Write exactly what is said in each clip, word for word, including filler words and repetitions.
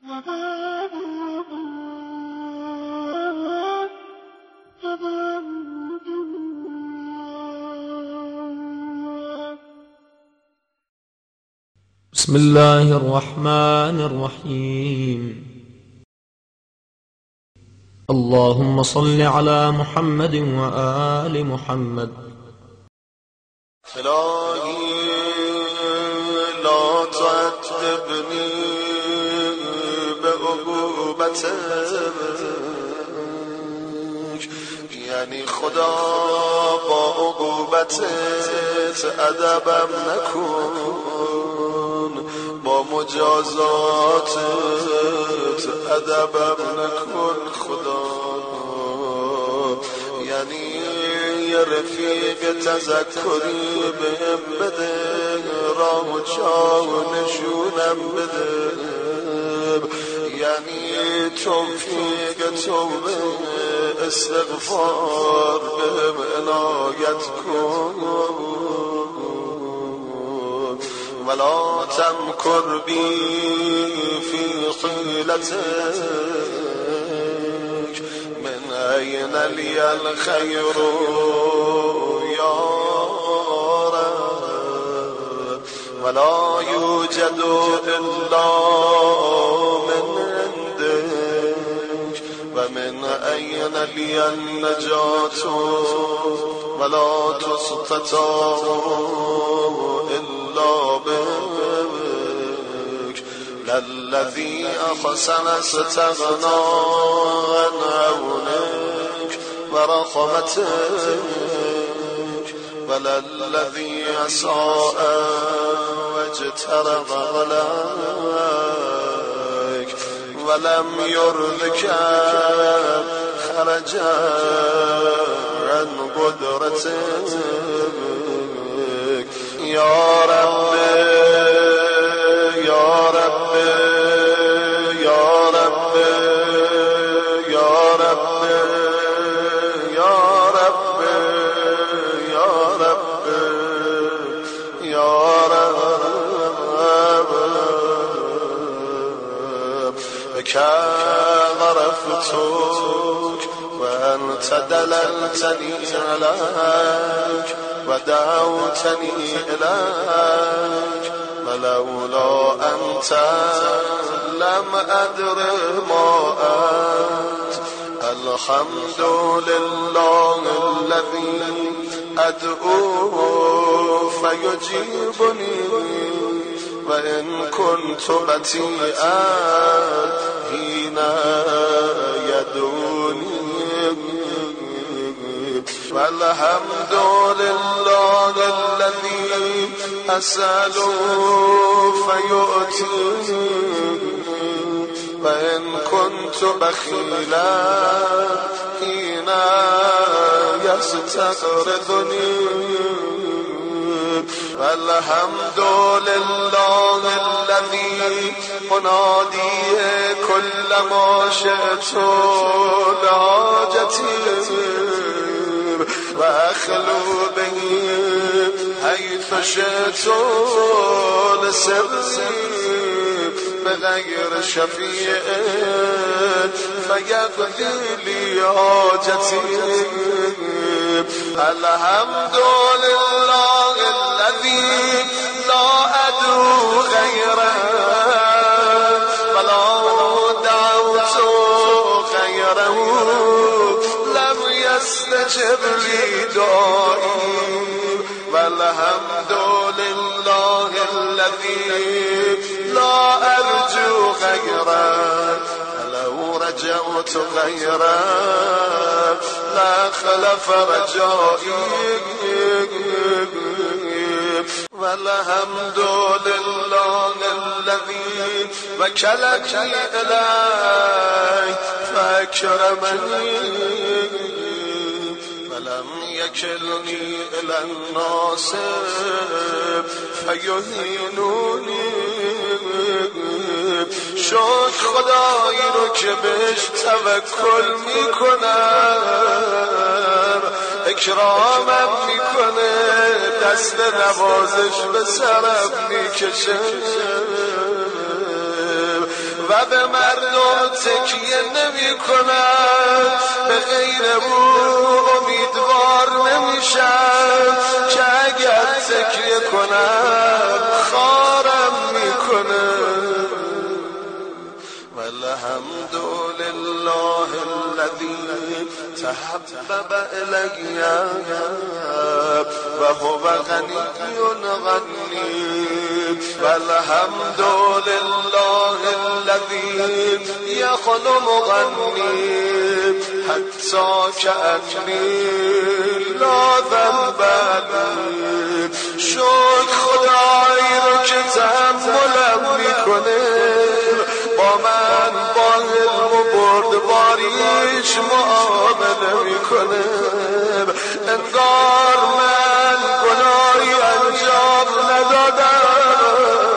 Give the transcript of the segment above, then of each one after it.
بسم الله الرحمن الرحيم. اللهم صل على محمد وآل محمد. إلهي لا تعذبني بعقوبتك، یعنی خدا با عقوبتت ادبم نکن، با مجازاتت ادبم نکن خدا. یعنی یه رفیق تذکری بهم بده، راه و جا و نشونم بده، یعنی توفیق توبه استغفار بهم عنایت کن. ولا تمکر بی فی حیلتک، من این لی الخیر یا رب، ولا یوجد الا من عندک، و من این لی النجات ولا تستطاع الا بك. للذي احسن استغنى عن عونك ورحمتك، وللذي اساء واجترب عليك ولم يرضك خرجا عن قدرتك. يا رب يا رب يا رب يا رب يا رب يا رب يا رب بك غرفتك وأنت دللتني عليك ودعوتني إليك، ولولا أنت لم أدر ما أنت. الحمد لله الذي أدعوه فيجيبني، وإن كنت بطيئا حين يدعوني. والحمد لله الذي أسأل فيؤتيني، وإن كنت بخيلا حين يستغرضني. والحمد لله الذي أنادي كلما شئت لحاجتي، وأخلو به حيث شئت لسري بغير شفيع فيقضي لي حاجتي. الحمد لله الذي لا أدعو غيره ولا دعوت غيره، لم يستجب لي دعائي. والحمد لله الذي لا أرجو غيره، لو رجوت غيره لا خلف رجائي. والحمد لله الذي وكلني إليه فأكرمني، ولم يكلني إلى الناس فيهينوني. شکر خدایی رو که بهش توکل میکنم، اکرامم میکنه، دست نوازش به سرم میکشه. و و به مردم تکیه نمی کند، به غیر او امیدوار نمیشم که اگر تکیه کنم خارم میکنه. والحمد لله الذي تحبب إلي وهو غني غني. والحمد لله الذي يخلقني حتى كأني لا ذنب لي. شکر خدایی رو که تحملم میکنه، با من با علم و بردباریش معامله میکنه. انگار من گناهی انجام ندادم،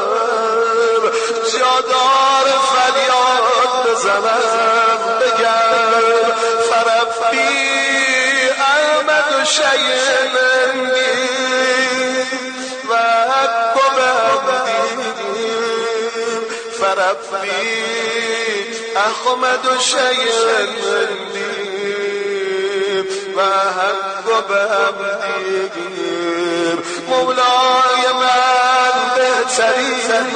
جادار فریاد بزنم بگم فربی احمد و شیء مندی و حق بمدی. فربی احمد و شیء مندی و حق بمدی. مولای من بهترین،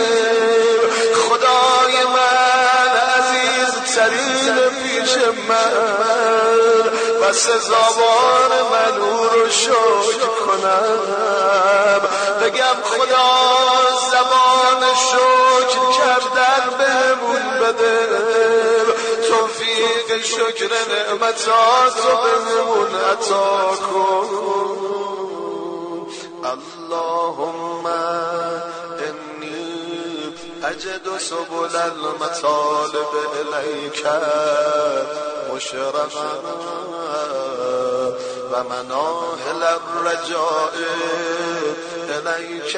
خدای من عزیز ترین پیش من و سزاوار من او رو شکر کنم. بگم خدا زبان شکر کردن بهمون بده، توفیق شکر نعمتات رو بهمون عطا کن. اللهم انی اجد سبل المطالب الیک مشرقا و مناهل الرجاء الیک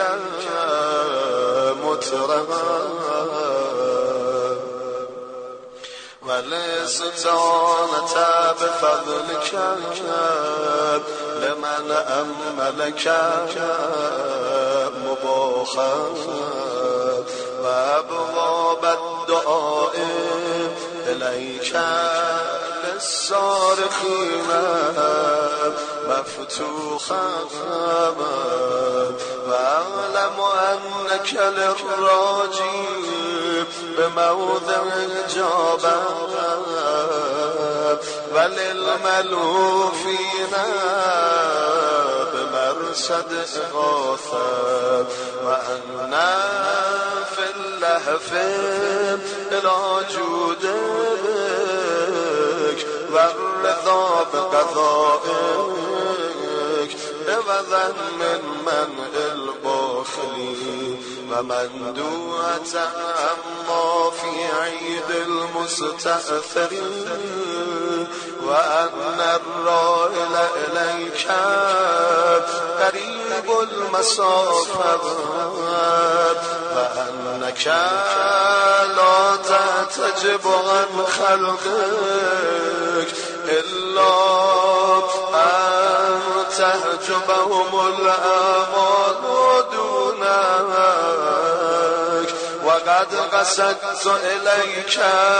مطرقا والاستعانة بفضلك لمن أملك مباخا وأبواب الدعاء إليك للصارخين مفتوحا وأعلم أنك للراجي بموضع إجابة وللملوفين بمرصد إغاثة وأنا في اللهف إلى جودك والرضا بقضائك عوضا من منع الباخلين ومندوعة عما في عيد المستأثرين وأن الرائل إليك قريب المسافة وأنك لا تحتجب عن خلقك إلا أن تحجبهم الآمال دونك. وقد قصدت إليك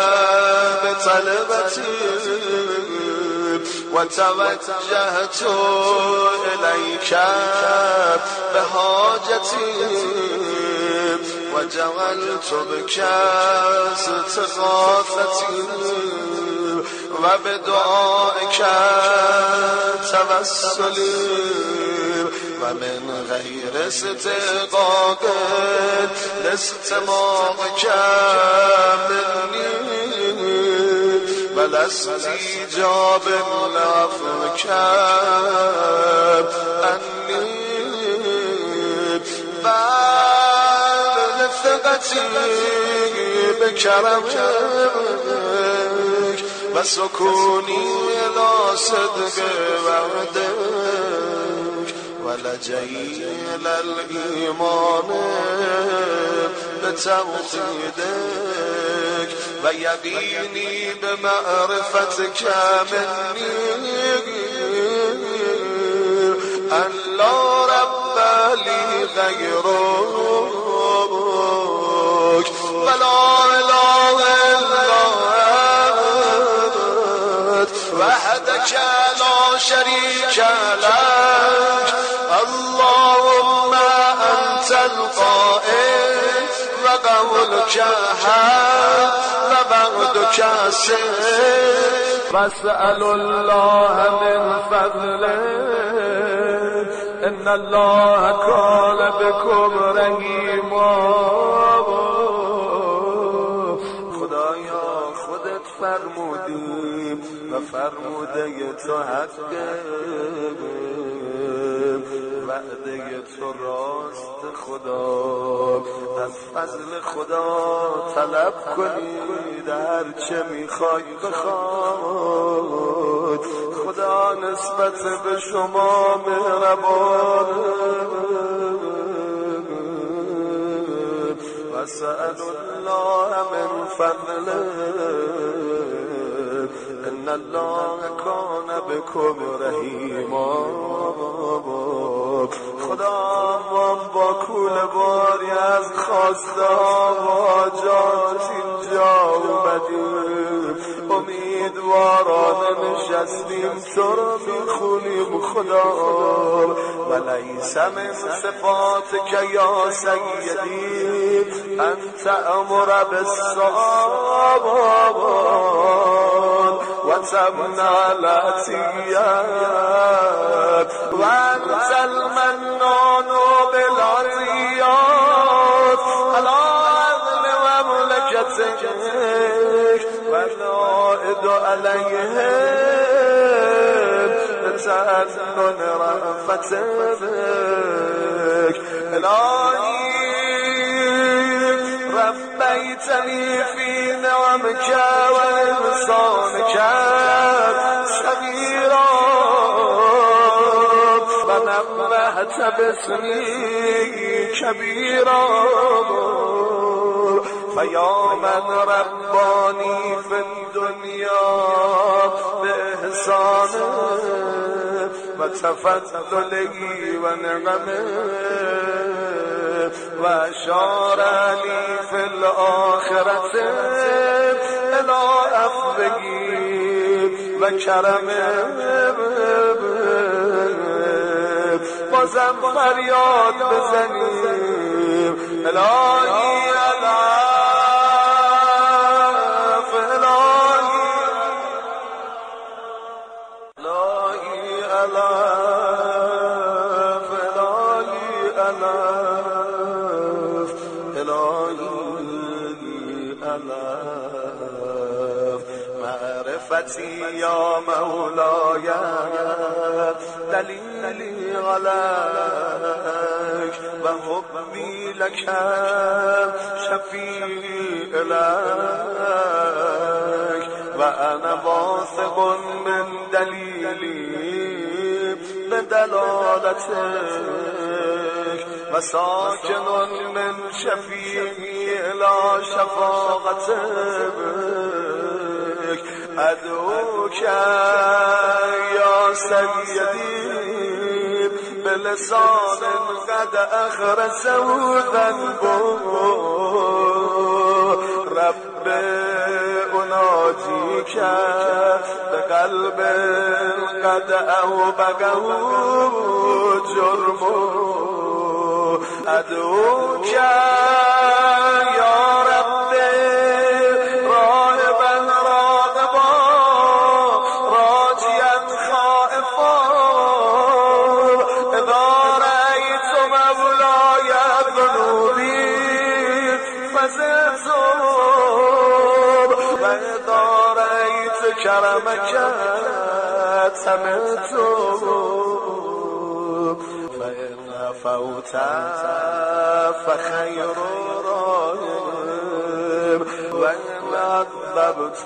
بطلبتي وتوجهت إليك بحاجتي وجعلت بك استغاثتي وبدعائك توسلي ومن غير استحقاق لاستماعك مني ولا استجاب لعفوك عني بل لثقتي بكرمك وسكوني إلى صدق وعدك ولجئي إلى الإيمان بتوحيدك ويقيني بمعرفتك مني أن لا رب لي غيرك ولا إله وحدك لا شريك لك اللهم أنت القائل وقولك حق ووعدك صدق واسأل الله من فضله إن الله كان بكم رحيما. خدایا خودت فرمودی و فرموده تو حقه، وعده تو راست خدا، از فضل خدا طلب کنید هر چه میخوای بخواد. خدا نسبت به شما مهربان. واسأل الله من فضله ان الله کان بكم رحیما. خدا ما با کوله باری از خواسته و حاجات اینجا اومدیم، امیدوارانه نشستیم تو رو میخونیم خدا. و لیس من صفاتک یا سیدی انت امر بالصواب و تمنع العطیت و انت المنان بالعطیات علی عدل مملکتک و العائد علیهم بتأنن رأفتک. الهی ربيتني في نعمك وإحسانك صغيرا ونبهت باسمي كبيرا. فيا من رباني في الدنيا بإحسانه وتفضله ونعمه وأشار لي في الآخرة إلى عفوه وكرمه. بازم فریاد بزنیم الهی العفو الهی الهی العفو الهی العفو. معرفتي يا مولاي دليلي عليك وحبي لك شفيع لك وأنا واثق من دليلي بدلالتك وساكن من شفيعي إلى شفاعتك. أدعوك يا سيدي بلسان قد أخرسه ذنبه رب أناجيك بقلب قد أوبقه جرمه. أدعوك يا رب راهبا راغبا راجيا خائفا إذا رأيت مولاي ذنوبي فزعت وإذا رأيت كرمك سمعت. فإن فوت فخير راهب وإن عذبت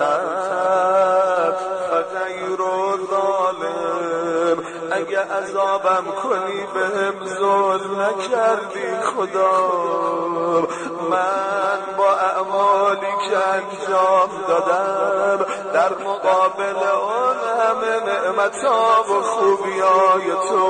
فغير ظالم. اگه عذابم کنی بهم ظلم نکردی خدا، من با اعمالی که انجام دادم در مقابل اون همه نعمتها و خوبیای تو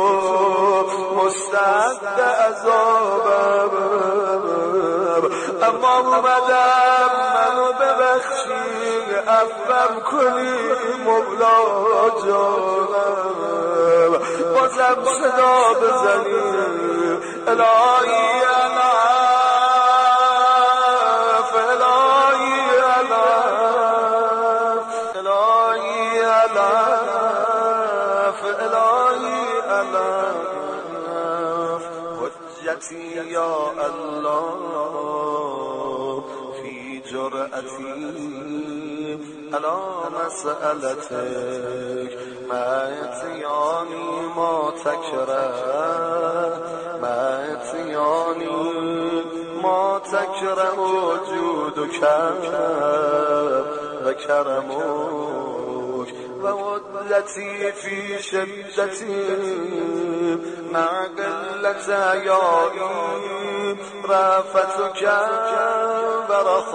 مستعد عذابم. اما اومدم منو ببخشی افم کنی مولا جانم بازم صدا بزنی الهی الف الهی الف الهی الف الهی الف حجتی یا الله فی جرأتی علی مسألتک معتیانی ما تکره معتیانی ما تکره وجودک و کرمک و عدلتی فی شدتی مع قلت عیایی رأفتک و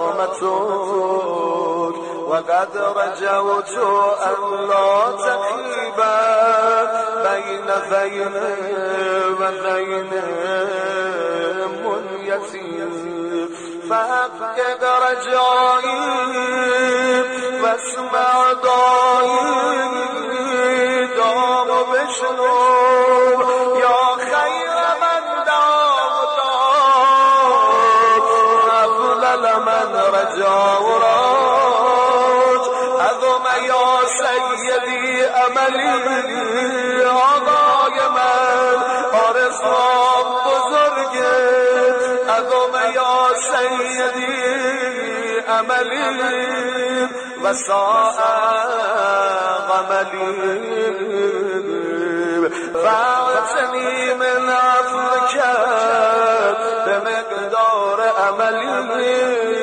رحمتک وقد رجوت أن لا تخيب بين ذين وذين منيتي فحقق رجائي واسمع دعائي دام بشنو يا خير من دعوت أفضل من رجا عملی آقای من آرزوام بزرگه عظم یا سیدی عملی و ساعت عملی فاعتنی من عفوك به مقدار عملی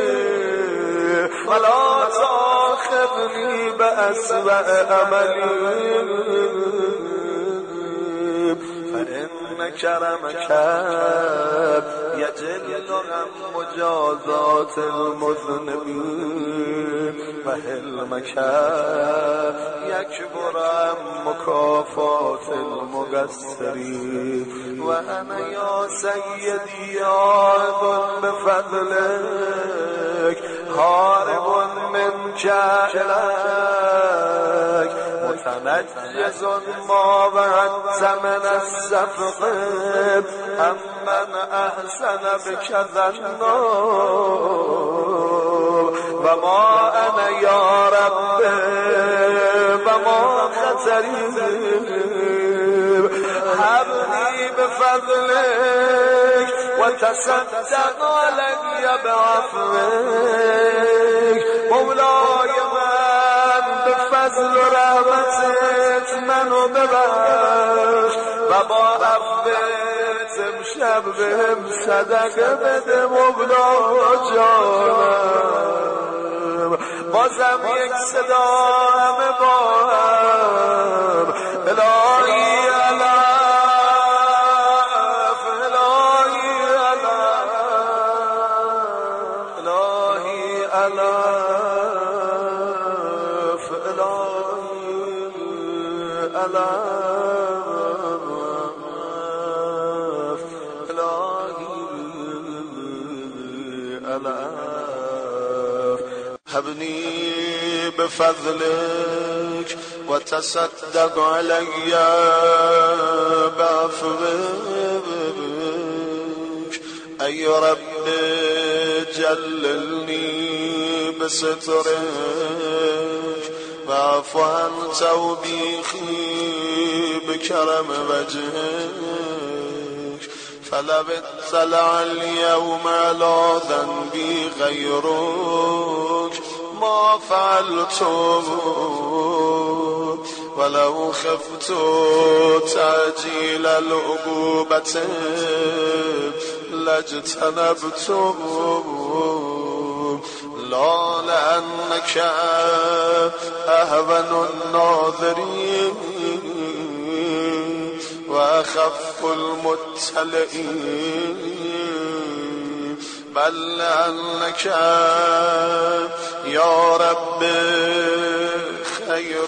ولا تأخذني بأسوأ عملي فإن كرمك يجل عن مجازات المذنبين وحلمك يكبر عن مكافات المقصرين وأنا يا سيدي عائد بفضلك هارب منك إليك متنجز ما وعدت من السفق أمن أحسن بك ذنوب وما أنا يا رب وما خطري حبني بفضلك وتصدق علي بعفوك مولاي من بفضل رحمتك منو ببخش و با عفوت امشب بهم صدقه بده مولا جانم بازم یک صدا همه با هم الهی هبني بفضلك وتصدق علي بعفوك أي رب جللني بسترك واعف عن توبيخي بكرم وجهك فلو اطلع اليوم على ذنبي غيرك ما فعلته ولو خفت تعجيل العقوبة لاجتنبته لا لأنك أهون الناظرين وأخف المتلئين بل لأنك يا رب خير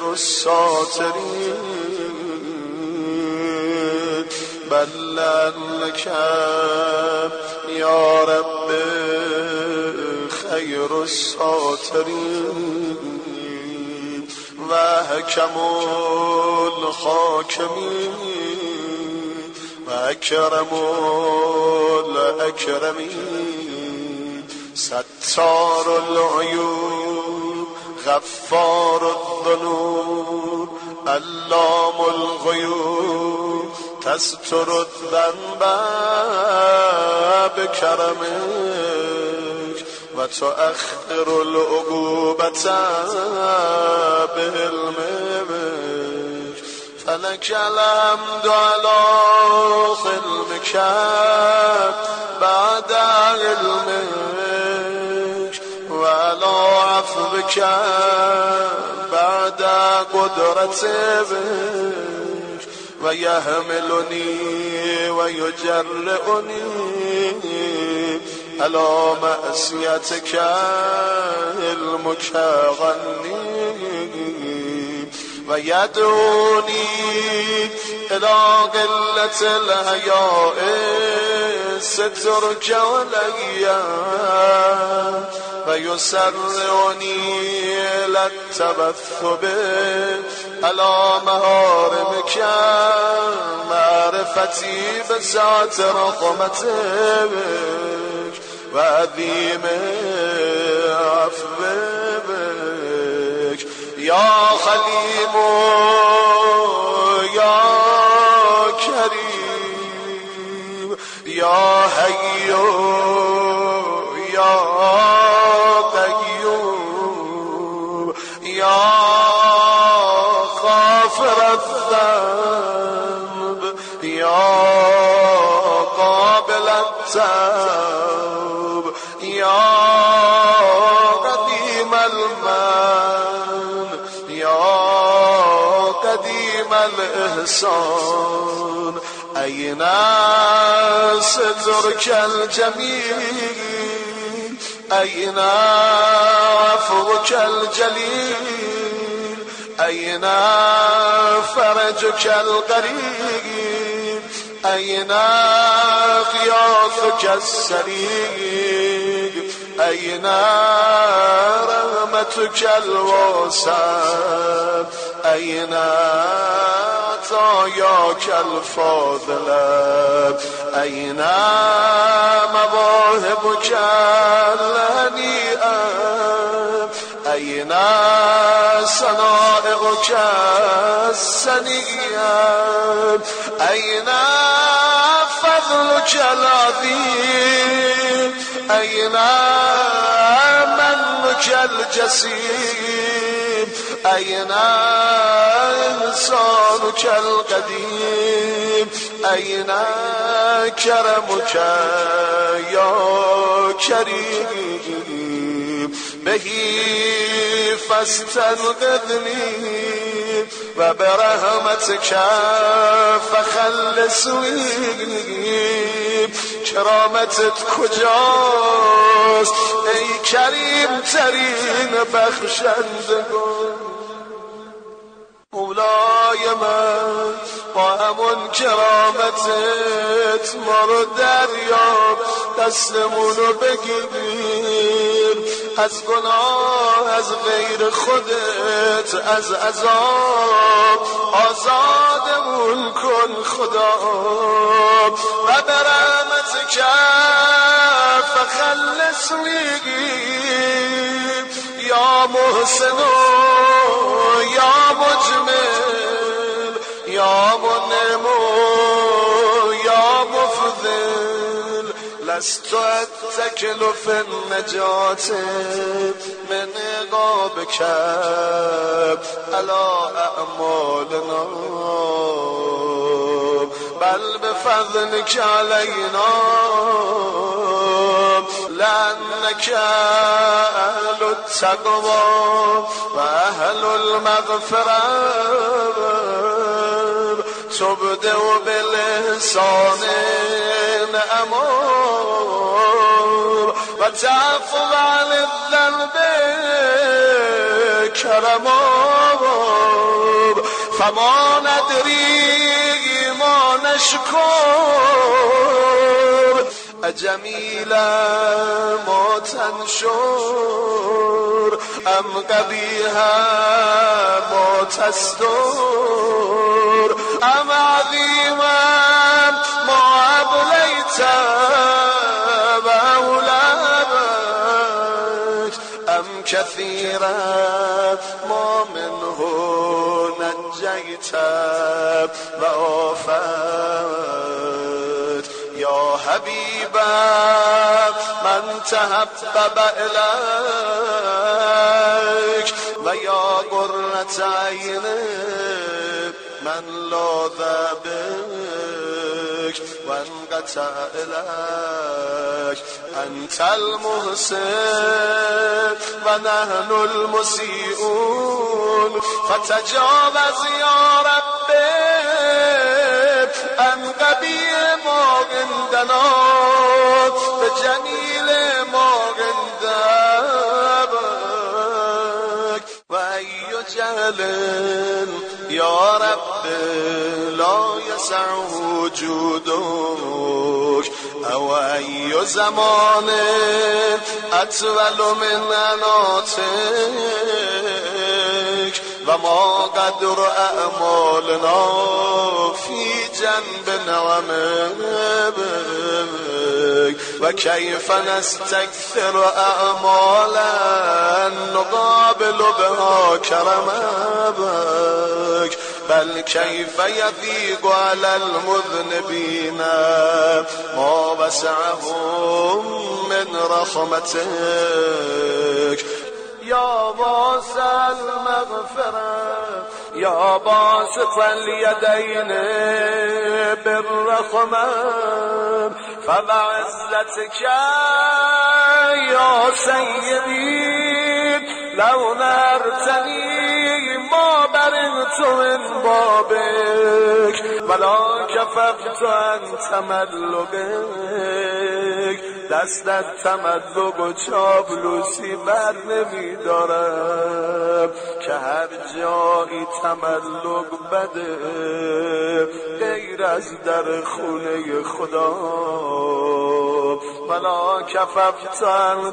الساترين بل لأنك يا رب خير الساترين حكم الحاكمين وأكرم الأكرمين ستار العيوب غفار الذنوب علام الغيوب تستر الذنب بكرمك وتؤخر العقوبة بعلمك فلك الحمد على حلمك بعد علمك وعلى عفوك بعد قدرتك ويحملني ويجرئني على معصيتك المكغني ويدعوني إلى قلة الحياء سترك علي ويسرعني إلى التبثب على مهارمك معرفتي بسعة رحمتك وعظيم عفوك يا حليم يا كريم يا حي يا قيوم يا غافر الذنب يا قابل التوب يا قديم المن يا قديم الإحسان أين سترك الجميل أين عفوك الجليل أين فرجك القريب أين غياثك السريع أين رحمتك الواسعة أين عطاياك الفاضلة أين مواهبك الهنيئة أين صنائعك السنية أين فضلك العظيم أين منك الجسيم أين إحسانك القديم أين كرمك يا كريم به فاستنقذني وبرحمتك فخلصني کرامتت کجاست ای کریم ترین بخشندگان مولای من با همون کرامتت ما رو دریاب دستمونو بگیر از گناه از غیر خودت از عذاب آزادمون کن خدا و برحمتک فخلصنی یا محسن یا مجمل یا منعم یا مفضل لست اتكل في النجاة من عقابك على أعمالنا بل بفضلك علينا لأنك أهل التقوى وأهل المغفرة تبدأ بالإحسان أمور وتعفو عن الذنب كرم فما ندري ما نشكر أجميلا ما تنشر أم قبيحا ما تستر أم عظيما ما أبليت وأولادك أم كثيرا ما منه نجيت وآفت يا حبيبا من تحبب إليك ويا قرة عين من لاذ بك وانقطع إليك أنت المحسن ونحن المسيئون فتجاوز يا ربي عن قبيح ما عندنا بجميل ما عندك وأي جهل يا رب لا يسعه وجودك أو أي زمان أطول من أناتك وما قدر أعمالنا في جنب نعمك وكيف نستكثر أعمالا نقابل بها كرمك بل كيف يضيق على المذنبين ما وسعهم من رحمتك يا واسع المغفرة يا باسط اليدين بالرحمة فبعزتك يا سيدي لو نرتني ما برئت من بابك ولا كففت عن تملقك دست از تملق و چاپلوسی بر نمی دارم که هر جایی تملق بده غیر از در خونه خدا ولا کففت عن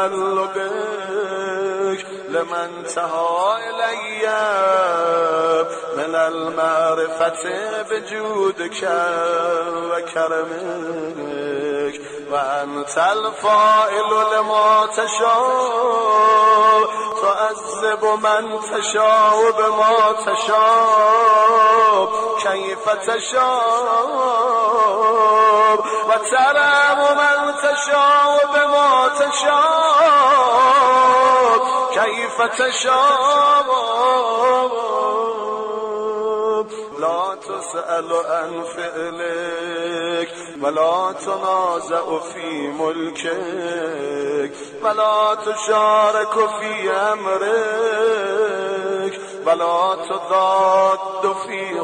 تملقک لمن تها الی من المعرفت بجودک و کرمک و انت الفاعل لما تشاء تعذب من تشاء بما تشاء كيف تشاء و ترحم من تشاء بما تشاء كيف تشاء لا تسأل عن فعلك ولا تنازع في ملكك ولا تشارك في أمرك ولا تضاد في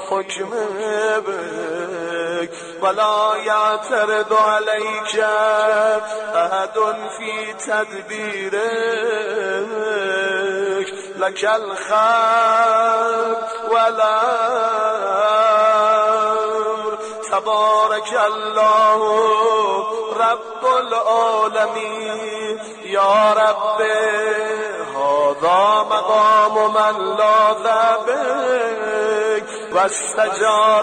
حكمك ولا يعترض عليك أحد في تدبيرك لك الخير والأمر تبارك الله رب العالمين يا رب هذا مقام من لاذ بك واستجار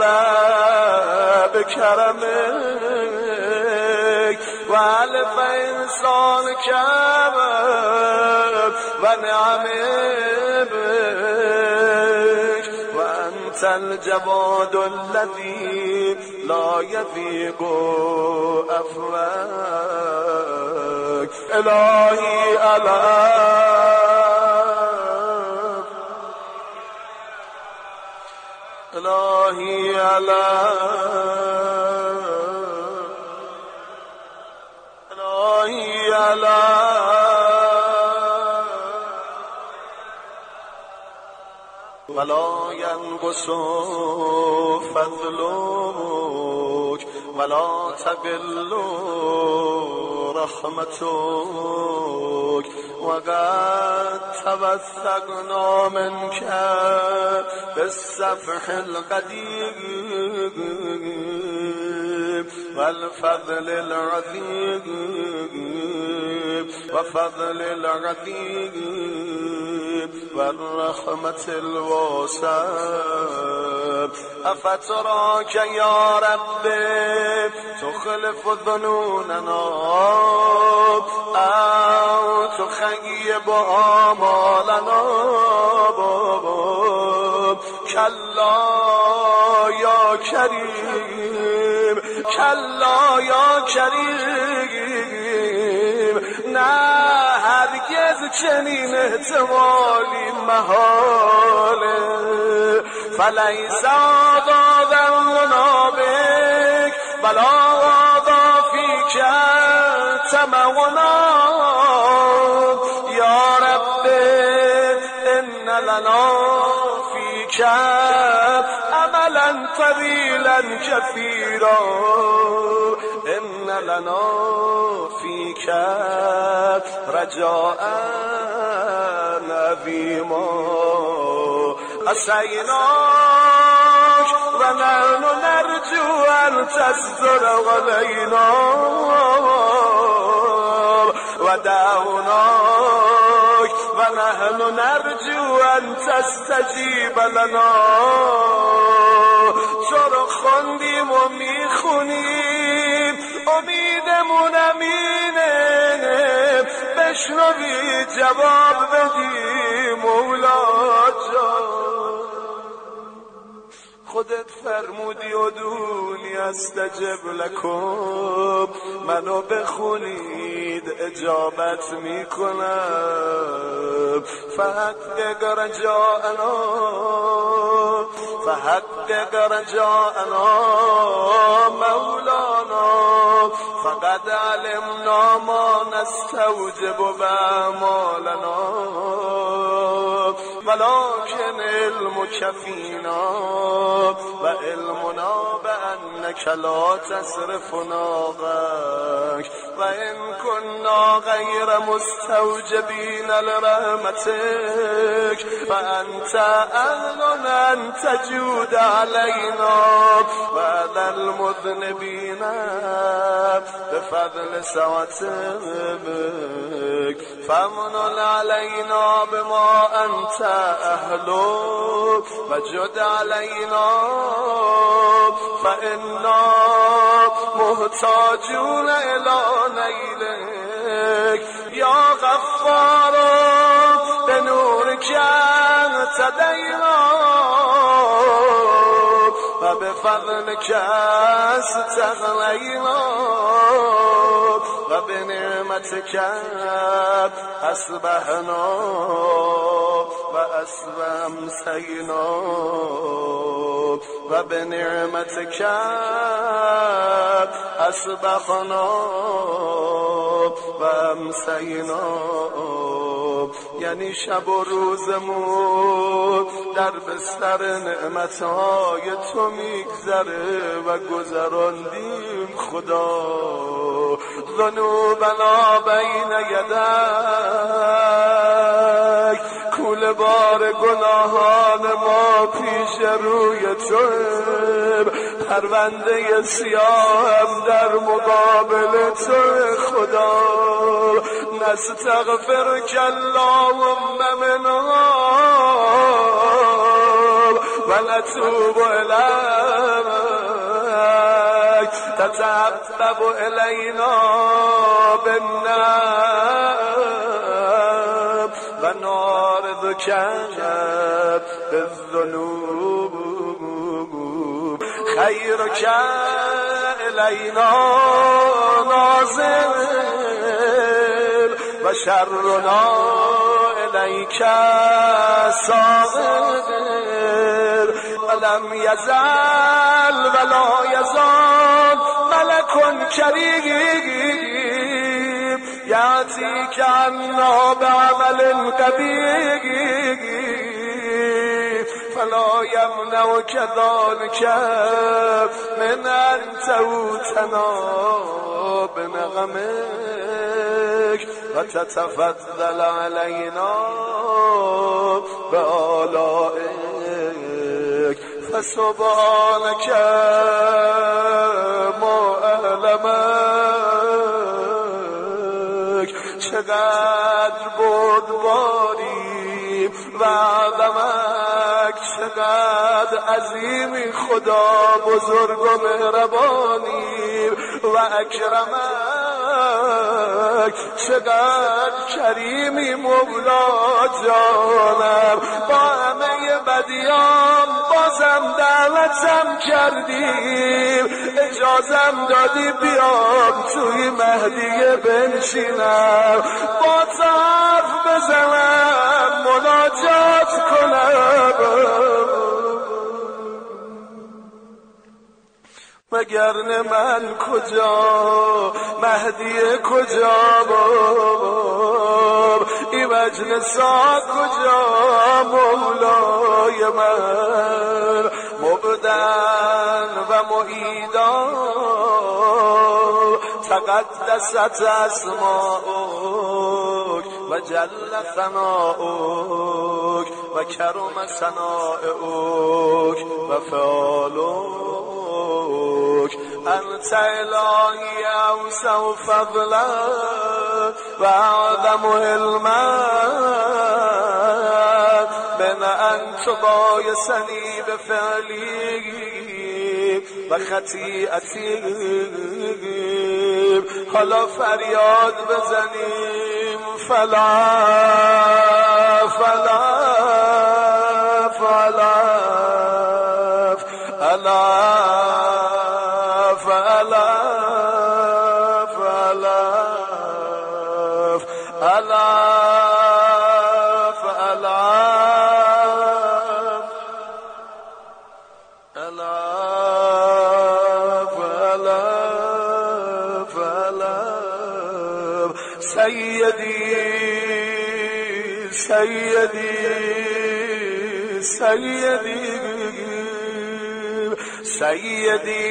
بكرمك وألف إنسان كبر ونعم بك وأنت الجواد الذي لا يضيق أفواك إلهي ألم إلهي ألم إلهي ألم ولا ينقص فضلك ولا تقل رحمتك وقد توثقنا منك بالسفح القديم والفضل العظيم وفضل العظيم والرحمة الواسعة أفتراك يا رب تخلف ظنوننا أو تخيب آمالنا كلا يا كريم كلا يا كريم نه هرگز چنین احتمالی محاله فلیس آقا ذنبنا بک بلا آقا فیک تمعنا یا رب ان لنا فیک عملا طویلا کثیرا ان لنا فیک رجاء عظیما عصیناک و نحن نرجو ان تصدر علینا و دعوناک و نحن نرجو ان تستجیب لنا چرا خوندیم و میخونیم امیدمون امینه بشنوی جواب بدی مولا جان خودت فرمودی و دونی استجب لکم منو بخونید اجابت میکنم فحقق رجاءنا فحقق رجاءنا مولانا فقد علمنا ما نستوجب بأعمالنا ولكن علمك فينا وعلمنا بأنك لا تصرف ناغك وإن كنا غير مستوجبين لرحمتك فأنت أهل أن تجود علينا وعلى المذنبين بفضل سعتك فمن علينا بما أنت أهله وجد علينا فإنا محتاجون إلى نيلك يا غفار بنورك اهتدينا وبفضلك استغنينا وبنعمتك أصبحنا وأمسينا وبنعمتك أصبحنا وأمسينا یعنی شب و روزمون در بستر نعمتهای تو میگذره و گذراندیم خدا ذنوبنا بین یدک کول بار گناهان ما پیش روی تو پرونده سیاهم در مقابل تو خدا نستغفر اللهم منها ونتوب إليك تتعبب إلينا بالنار ونعرضك بالذنوب خيرك إلينا نازل وشرنا إليك صاغر ولم يزال ولا يزال ملك كريم يأتيك عنا بعمل قبيح فلا يمنعك ذلك من أن توتنا بنغمك وتتفضل علينا بآلائك فسبحانك ما بعدمک چقدر عظیمی خدا بزرگ و مهربانی و اکرمک چقدر کریمی مولا جانم با همه بدیام بازم دعوتم کردیم اجازم دادی بیام توی مهدیه بنشینم با حرف بزنم مناجات کنم وگرنه من کجا مهدی کجا باب ای مجلسا کجا مولای من مبدن و معیدا تقدست اسماؤک و جل ثناؤک و کرم ثناؤک و فعالک انت الهی اوسع فضلا و اعظم علما من ان تبایسنی بفعلی و خطیئتی حالا فریاد بزنیم فلا فلا فلا فلا فلا فلا فلا سيدي سيدي سيدي سيدي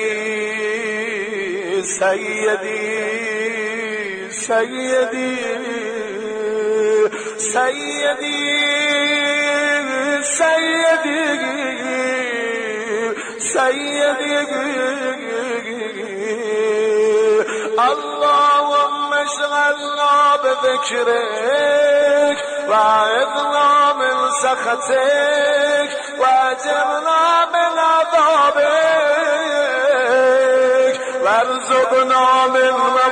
سيدي سيدي سيدي سيدي سيدي اللهم اشغلنا بذكرك وعذنا من سخطك واجرنا من عذابك وارزقنا من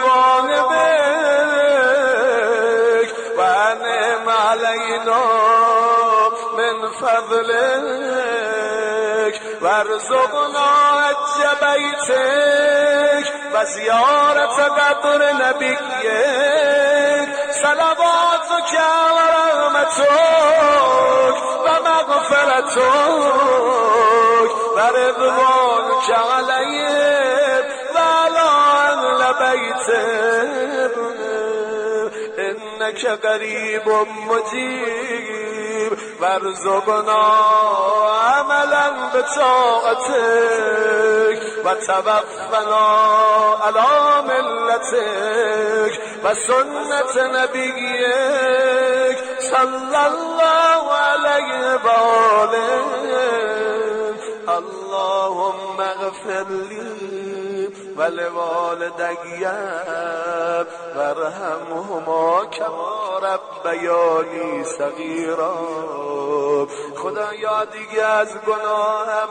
مغانمك وانعم علينا من فضلك وارزقنا حج بيتك وزيارة قبر نبيك صلواتك ورحمتك ومغفرتك ورضوانك عليهم وعلى أهل بيتك إنك قريب مجيب وارزقنا عملا بطاعتك وتوفنا على ملتك وسنة نبيك صلى الله عليه وآله اللهم اغفر لي ولوالدي وارحمهما كما ربياني صغيرا خدایا دیگه از گناهم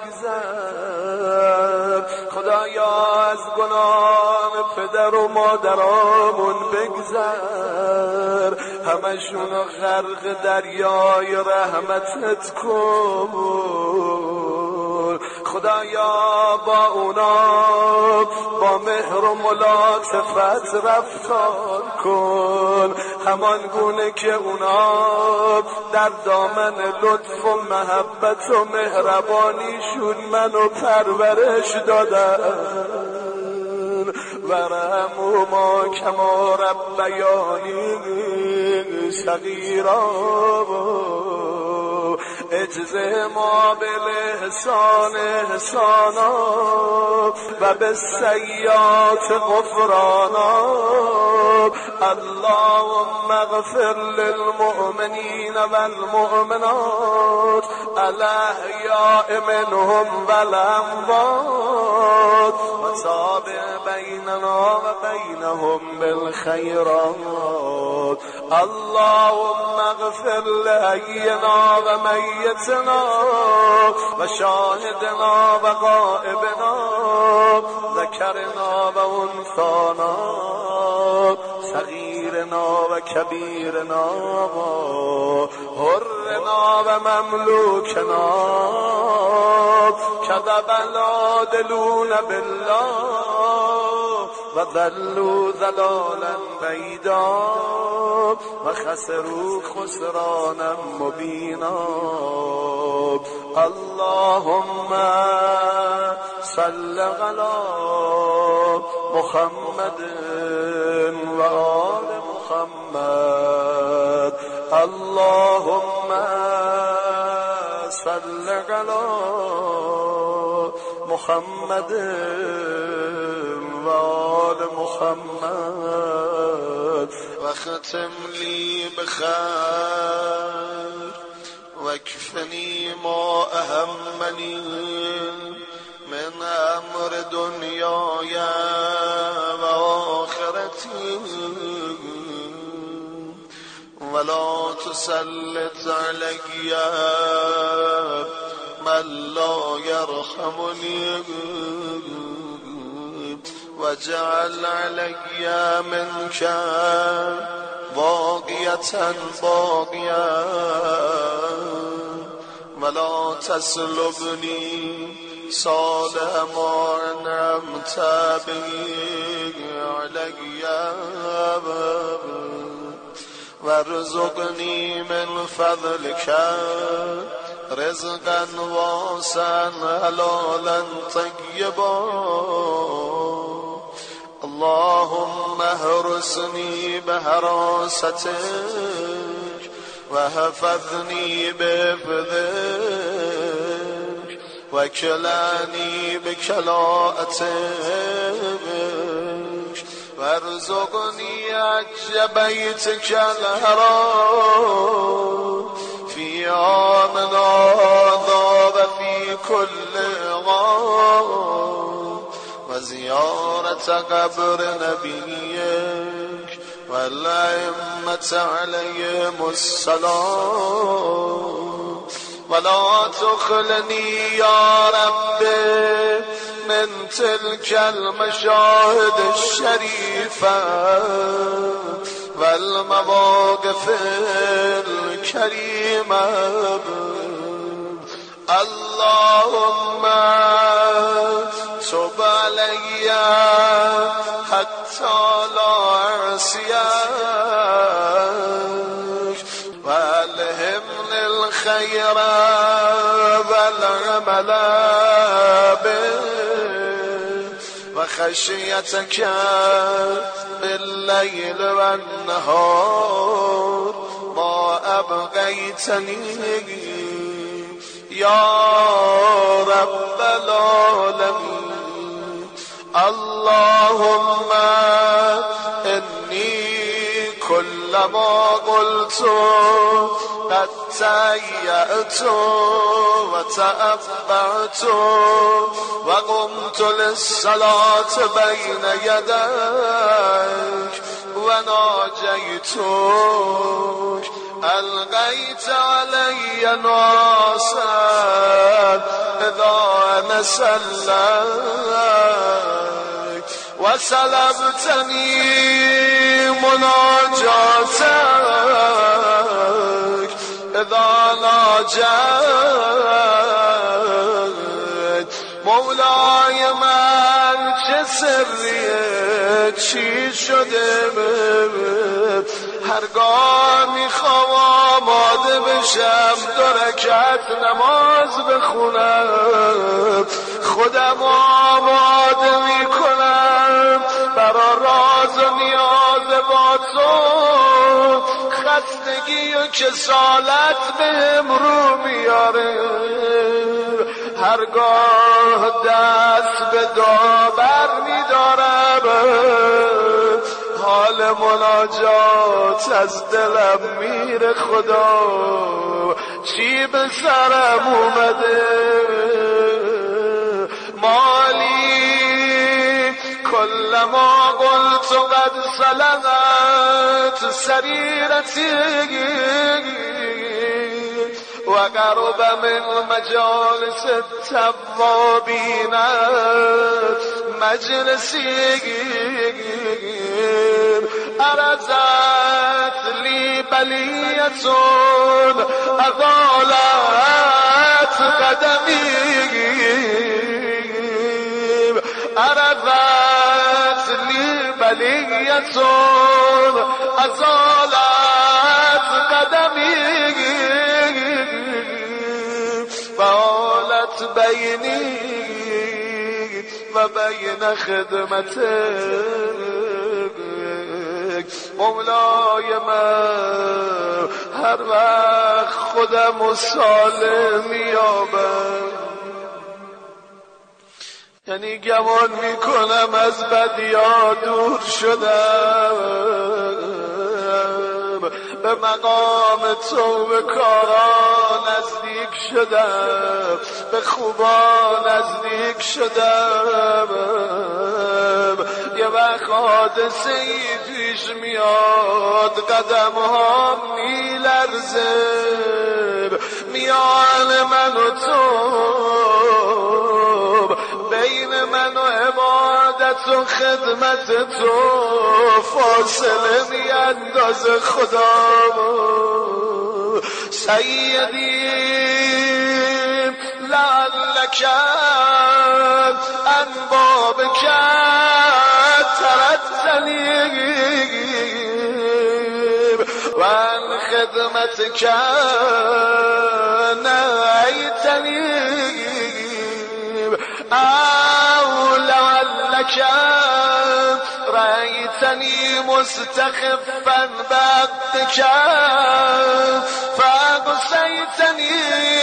بگذر خدایا از گناه پدر و مادرامون بگذر همشون غرق دریای رحمتت کن خدایا با اونا با مهر و ملاطفت رفتار کن همان گونه که اونا در دامن لطف و محبت و مهربانیشون منو پرورش دادن ورحمهما کما ربیانی صغیرا اجزه ما بالاحسان احسانا و بالسیئات غفرانا اللهم اغفر للمؤمنین والمؤمنات الاحیاء منهم والاموات وتابع بيننا وبينهم بالخيرات. اللهم اغفر لحينا وميتنا وشاهدنا وغائبنا ذكرنا وانثانا صغيرنا وكبيرنا حرنا ومملوكنا كذب العادلون بالله وذلوا ذلالا بعيدا وخسروا خسرانا مبينا. اللهم صل على محمد وآل محمد. اللهم صل على محمد وآل محمد. واختم لي بخير واكفني ما أهمني من أمر دنياي وآخرتي ولا تسلط علي من لا يرحمني واجعل علي منك باقية باقية ولا تسلبني صالح ما أنعمت به علي وارزقني من فضلك رزقا واسعا حلالا طيبا. اللهم احرسني بحراستك وحفظني بحفظك وكلاني بكلاءتك وارزقني عج بيتك الحرام في عامنا هذا وفي كل عام وزيارة قبر نبيك والأئمة عليهم السلام. ولا تخلني يا رب من تلك المشاهد الشريفة والمواقف الكريمة. اللهم تب علي حتى لا أعصيك والهمني الخير والعمل به وخشيتك بالليل والنهار ما أبقيتني يا رب العالمين. اللهم إني كلما قلت قد تهيأت وتأبعت وقمت للصلاة بين يديك وناجيتك ألقيت علي ناسا إذا أنا سليت وسلبتني مناجاتك إذا ناجيت. مولاي من چه سریه چی شده هرگاه میخوام آماده بشم دو رکعت نماز بخونم خودم آماده میکنم برا راز و نیاز با تو. خستگی و کسالت بهم رو میاره هرگاه دست به داور میدارم حال مناجات از دلم میره خدا چی به سرم اومده مالی کل كلما قلت قد سلمت سريرتي وقرب من مجالس التوابين مجلسي أرزت لي بلية أضالت قدمي أرزت لي بلية أزالت قدمي فالت بيني وبين خدمتك مولاي من هر وقت خودم و سالم یابم. یعنی گمان میکنم از بدیا دور شدم، به مقام تو به کارا نزدیک شدم، به خوبا نزدیک شدم. یه وقت حادثه ای پیش میاد، قدم ها میلرزه میان من و تو، بین من و عبادت و خدمت تو فاصله میاندازه خدا. سیدی لعلک ان بابک ترتنی و ان خدمتک نهیتنی او لعلک رأيتني مستخفا بعدك فأقصيتني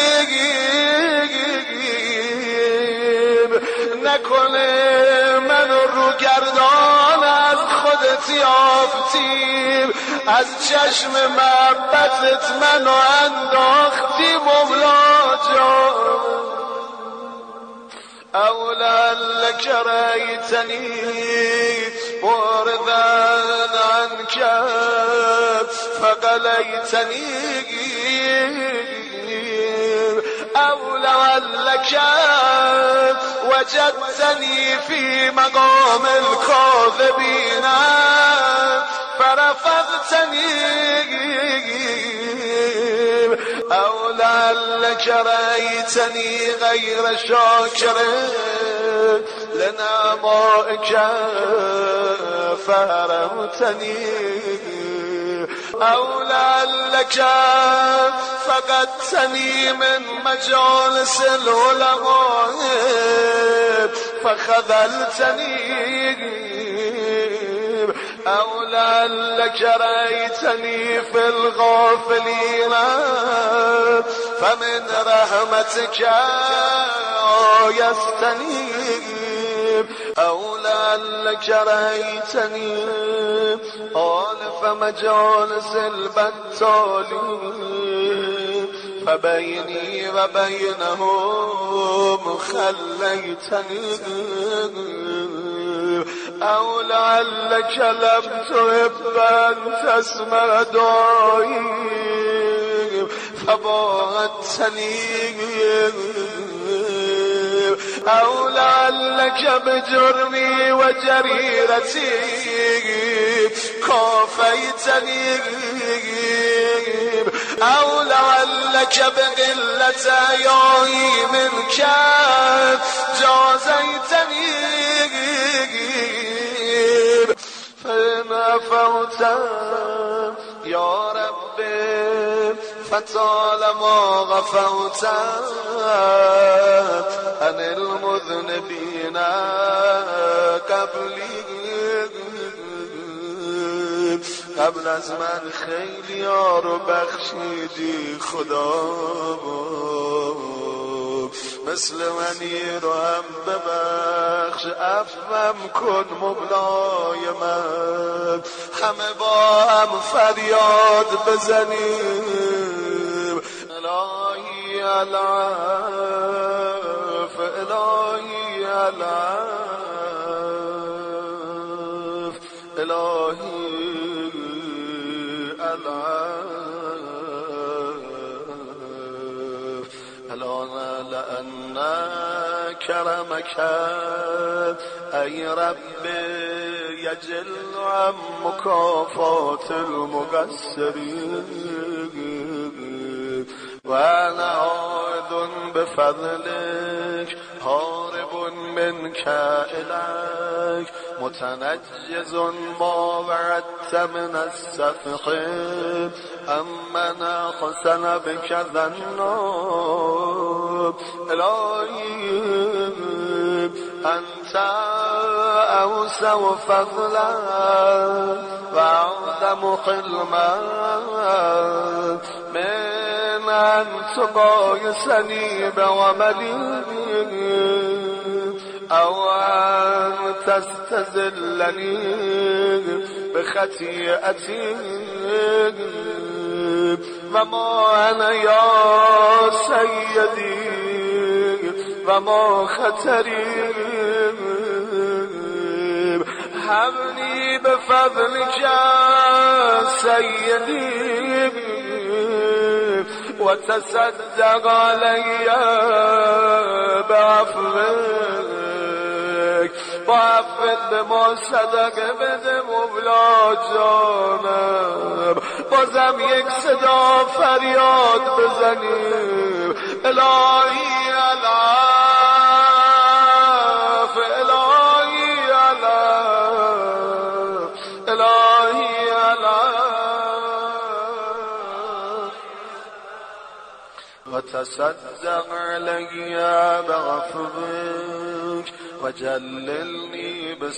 نکنه من رو گردان از خودت یافتیم، از چشم محبتت منو انداختی مولا جان. أو لعلك رأيتني معرضا عنك فقليتني أو لعلك وجدتني في مقام الكاذبين فرفضتني أو لعلك رأيتني غير شاكر لنعمائك فهرمتني أو لعلك فقدتني من مجالس العلماء فخذلتني أو لعلك رأيتني في الغافلين فمن رحمتك آيستني أو لعلك رأيتني آلف مجالس البتالين فبيني وبينهم خليتني أو لعلك لم تحب أن تسمع دعائي فباعدتني أو لعلك بجرمي وجريرتي كافيتني أو لعلك بقلة عيائي منك جازيتني فإن عفوت يا رب فطالما غفوت عن المذنبين قبلي قبل از من خیلی ها رو بخشیدی خدا، مثل منی رو هم ببخش، عفوم کن مولای من، همه با هم فریاد بزنیم الهی العفو الهی العفو. ألا لأن كرمك أي ربي يجل عن مكافات المقصرين وأنا عائد بفضلك هارب منك إليك متنجز ما وعدت من السفح أمن أحسن بك ذنوب إلهي أنت أوسع فضلا وأعظم حلما من أن تقايسني بعملي أو أن تستزلني بخطيئتي وما أنا يا سيدي وما خطري هبني بفضلك سيدي وتصدق علي بعفوك وعفت بما صدق بده مولا جانم بازم یک صدا فریاد بزنیم الهی الاف الهی الاف الهی الاف وتصدق علي بعفوك وجللني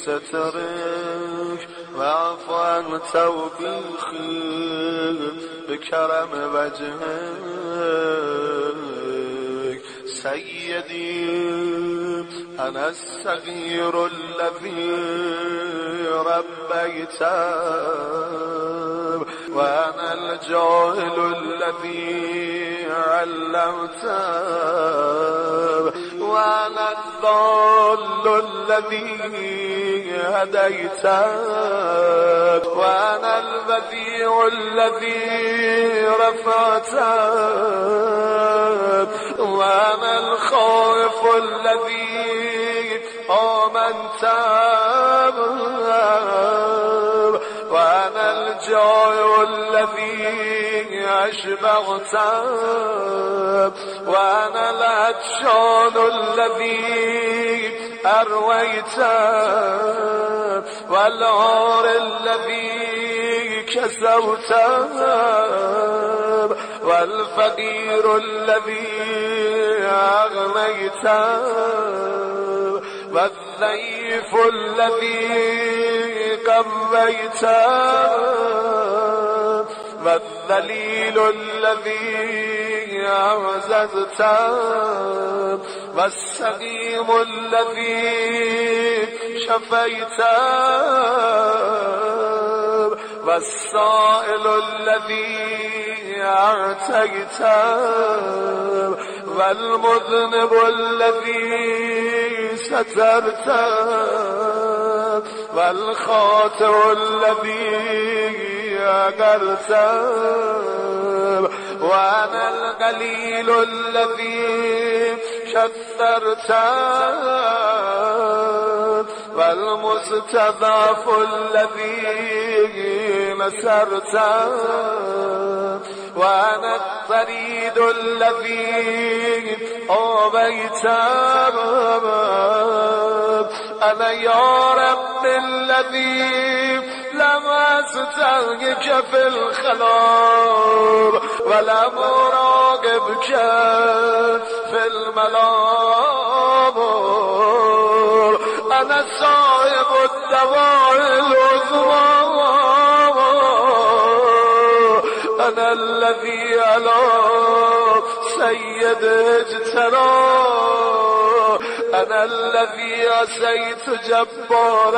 بسترك واعف عن توبيخي بكرم وجهك سيدي أنا الصغير الذي ربيته وأنا الجاهل الذي علمته وأنا الضال الذي هديته وأنا البديع الذي رفعته وأنا الخائف الذي آمنت وأنا الجائع الذي أشبعت وأنا العطشان الذي أرويت والعار الذي كسوت والفقير الذي أغنيت والضيف الذي قويت والذليل الذي أعززت والسقيم الذي شفيت والسائل الذي أعطيت والمذنب الذي سترت والخاطئ الذي أقلت وأنا القليل الذي شثرت والمستضعف الذي نصرت وأنا الطريد الذي أوبيت أنا يا رب الذي لم أسترجك في الخلاب ولم أراقبك في المنام أنا صاحب الدواء العظمى أنا الذي على سيد اجترى أنا الذي عصيت جبار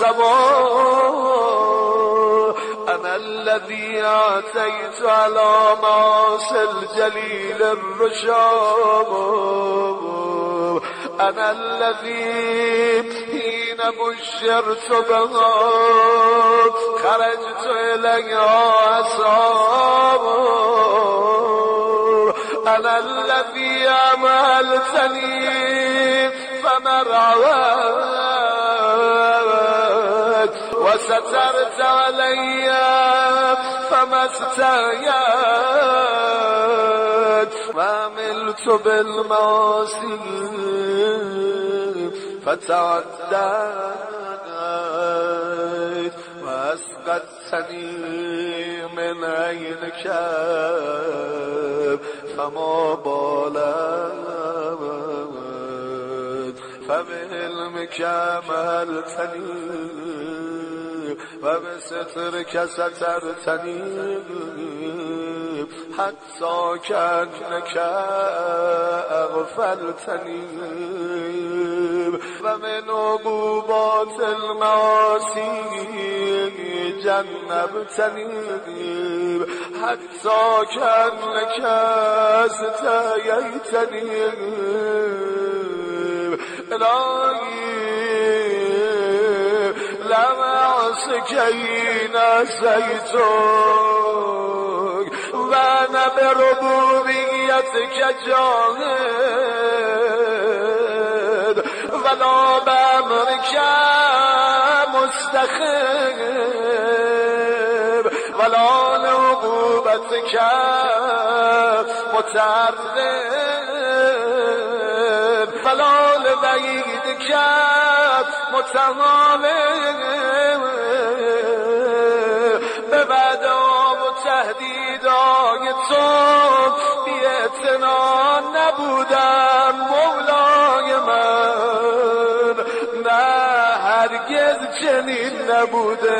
السماء أنا الذي أعطيت على معاصي الجليل الرشام أنا الذي حين بشرت بها خرجت إليها أصحاب أنا الذي أملتني فمرعوت وسترت علي فما استيت وعملت بالمعاصي فتعديت وأسقطتني من عينك فما بالت فبعلمك مهلتني وبسترك سترتني حتى كأنك أغفلتني ومن عقوبات المعاصي جنبتني حتى كأنك استحييتني إلهي لم أعصك حين عصيتك وأنا بربوبيتك جاهد ولا بأمرك مستخير ولا لعقوبتك متعرض ولا لبعيدك متهاون به وعدام و تهدیدهای تو بی‌اعتنا نبودم مولای من، نه هرگز چنین نبوده.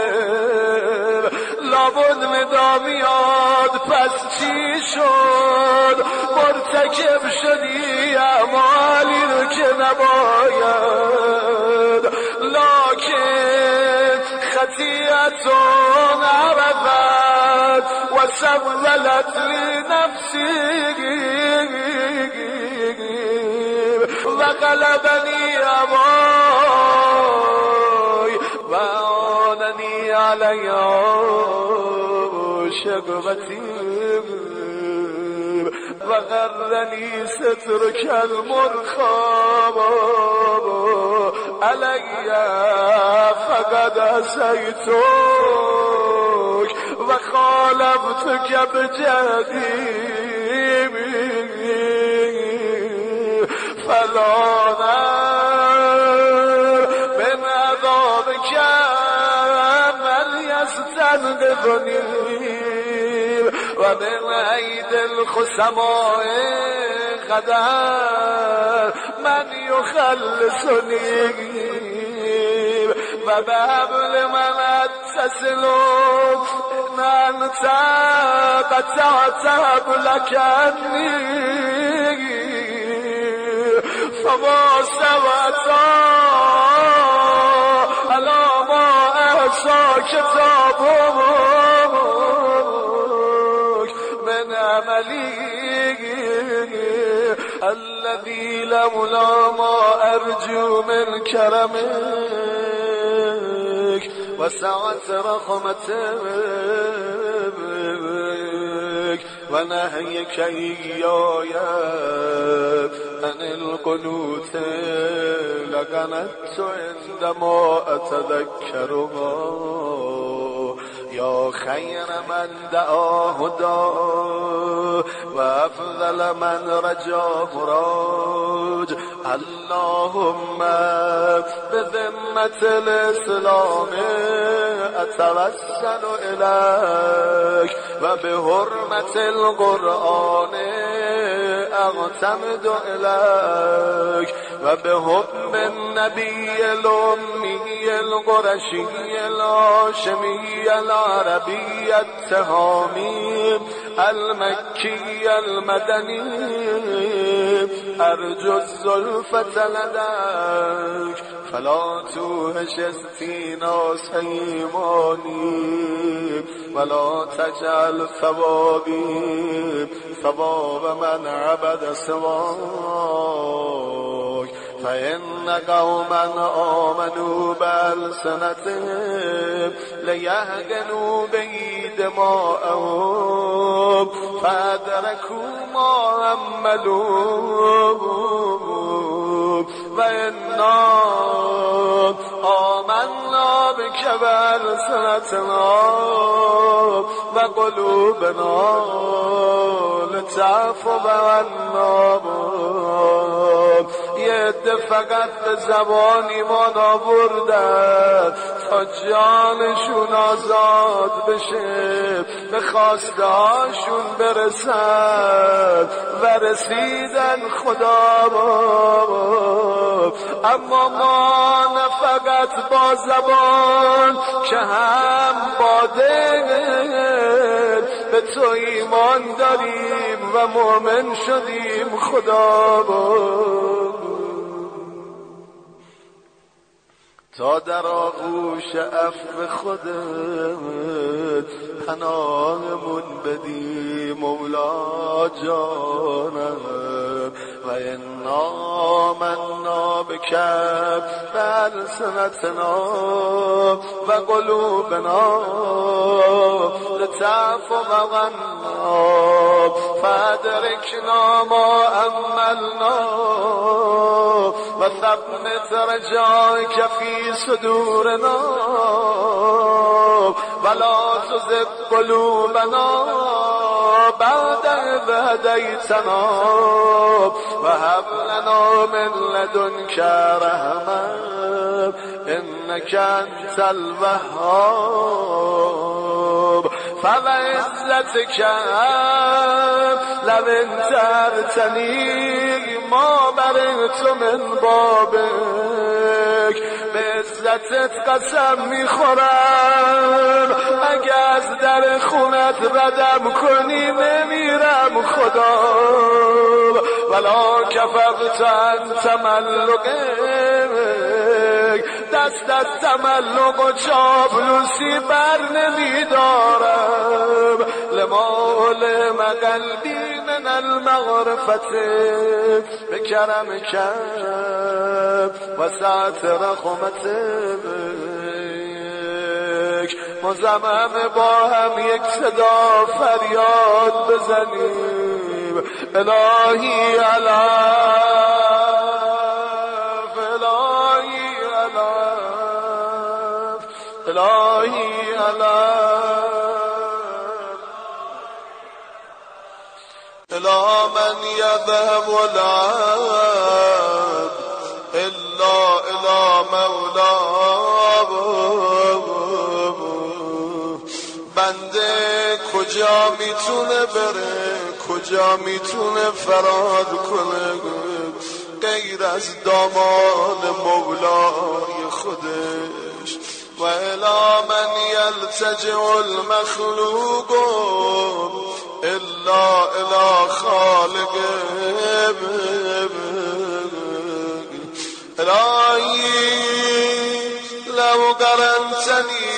لابد مدامیاد پس چی شد؟ مرتکب شدی اعمالی رو که نباید، لکن خطیئتون عرفت و سولت لنفسی و غلبنی هوای و آننی علی شقوتی و غرنی سترک المرخام علی فقد عصیتک و خالفتک بجهدی فلا نار من عذابک من یستنقذنی و من عید الخصماء قدر من یخلصنی و به حبل من اتصل من قطعت حبلک عنی فما سوتا علی ما احصا کتابک من عملی الذي لولا ما ارجو من کرمک و سعت رحمتک و نهیک ایای عن القنوت لقنت عندما اتذکرها یا خیر من دعاه دعا و افضل من رجاه راج. اللهم بذمة الاسلام اتوسل الیک و بحرمة القرآن اعتمد الیک و بحکم النبی الامی القرشی الهاشمی العربی التهامی المکی المدنی ارجو الزلفة لدیک فلا توهش استینا سیمانی ولا تجعل ثوابی ثواب من عبد سواک فإن قوما آمنوا بألسنتهم ليهجنوا به دماءهم فأدركوا ما عملوا وإنا آمنا بك بألسنتنا وقلوبنا لتعفو عنا. یه عده فقط به زبان ایمان آوردن تا جانشون آزاد بشه، به خواسته هاشون برسن و رسیدن خدا با. اما ما نه فقط با زبان که هم با دل به تو ایمان داریم و مؤمن شدیم خدا با. تا در آغوش عفو خودت پناهمون بدی مولا جانم. و انا منا بک بألسنتنا و قلوبنا لتعفو عنا فأدركنا ما عملنا و ثبت رجائك في صدورنا ولا تزغ قلوبنا بعد إذ هديتنا وهب لنا من لدنك رحمة إنك أنت الوهاب. فبعزتك لو انترتني ما برئت من بابك. به عزتت قسم میخورم اگه از در خونت ردم کنی نمیرم خدا. ولا کفرت عن تملقک، دست از تملق و چاپلوسی بر نمیدارم. لما لم قلبی من المغرفت بکرمک و سعت رحمتک. مزمم با هم یک صدا فریاد بزنیم الهی علف، الهی علف، الهی علف. الا من یذهب العبد الا الی مولاه. بنده کجا میتونه بره، کجا میتونه فرار کنه غیر از دامان مولای خودش. و الی من یلتجئ المخلوق الا الی خالقه. الهی لو قرنتنی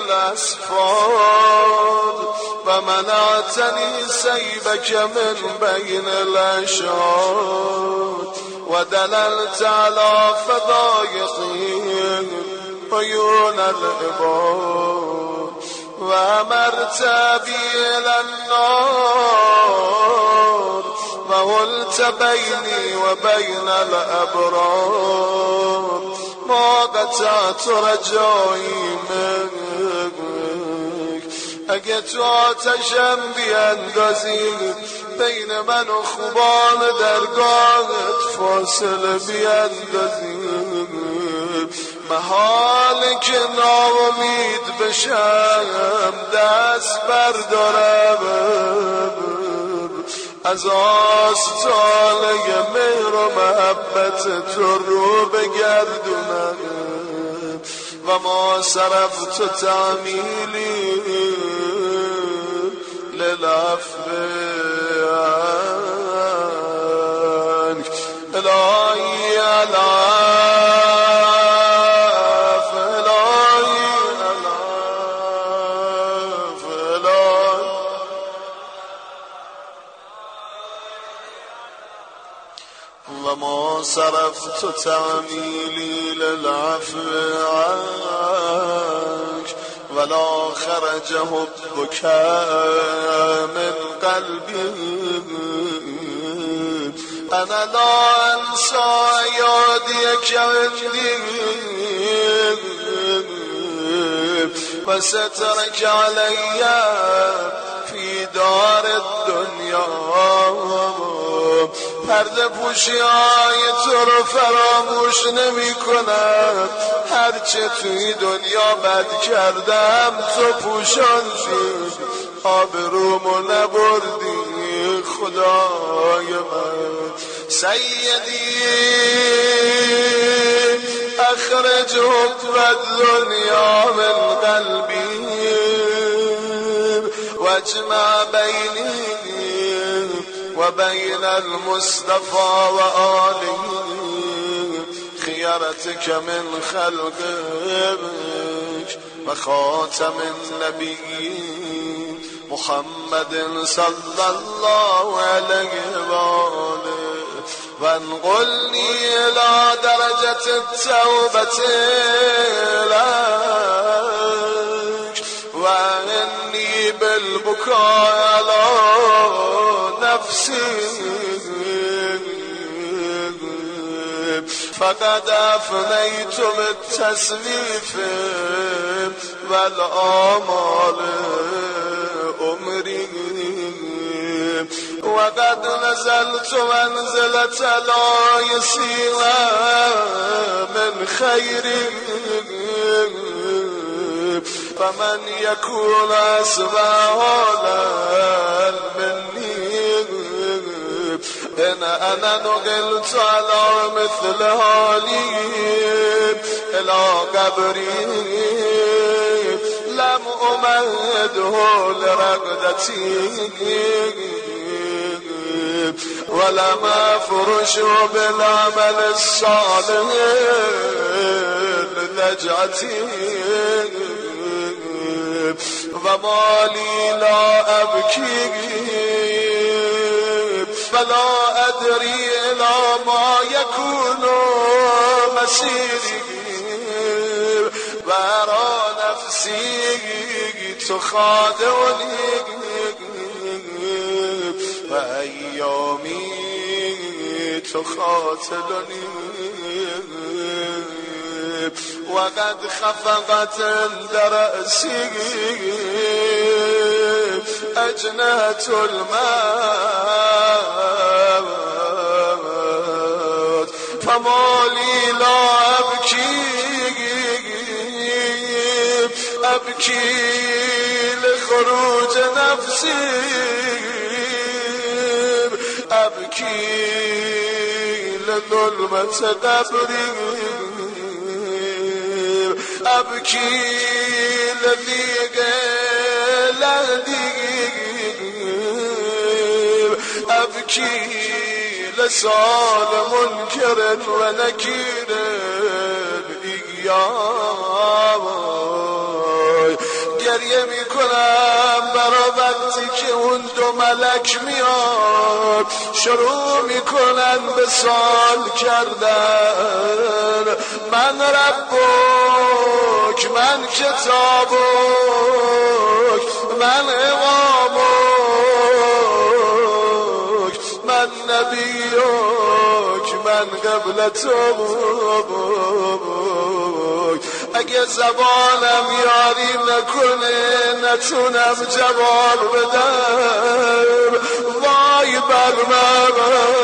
بالاسفاد و منعتنی سیبک من بین الاشهاد و دللت علی فضایقی عیون العباد و امرت بی الی النار و حلت بینی و بین الابرار. ما قطعت رجایی منک. اگه تو آتشم بیندازی بین من و خوبان درگاهت فاصله بیندازی، محاله که ناامید بشم دست بردارم از آستانه مهر و محبت تو رو بگردونم. و ما صرفت تعمیلی للعفو عنک. الهی العف، الهی العف، الهی. و ما صرفت تعمیلی للعفو عنک ولا خرج حبك من قلبي أنا لا أنسى يديك عندي وسترك علي في دار الدنيا پرده پوشی های تو رو فراموش نمی کنم هرچه توی دنیا بد کردم تو پوشاندی آبرومو نبردی خدای من سیدی اخرج حب الدنیا من قلبی واجمع بینی وبين المصطفى وآله خيرتك من خلقك وخاتم النبيين محمد صلى الله عليه وآله وانقلني إلى درجة التوبة لك وأعني بالبكاء على نفسي فقد أفنيت بالتسليف والآمال أمري وقد نزلت منزلة لا يسير من خير فمن يكون أسباب حالا مني إن أنا نقلت على مثل حالي إلى قبري لم أمهده لرقدتي ولم أفرش بالعمل الصالح لنجعتي وما لي لا أبكي فلا أدري إلى ما يكون مسيري وأرى نفسي تخادعني وأيامي تخاتلني وقد خفقت عند رأسي أجنحة الموت فما لي لا أبكي أبكي لخروج نفسي أبكي لظلمة قبري أبكي لضيق لضيق أبكي لسال منكر ونكير إياه گریه میکنم برای وقتی که اون دو ملک میاد شروع میکنن به سوال کردن من ربک من کتابک من امامک من نبیک من قبلتک اگه زبانم یاری نکنه نتونم جواب بدم وای بر من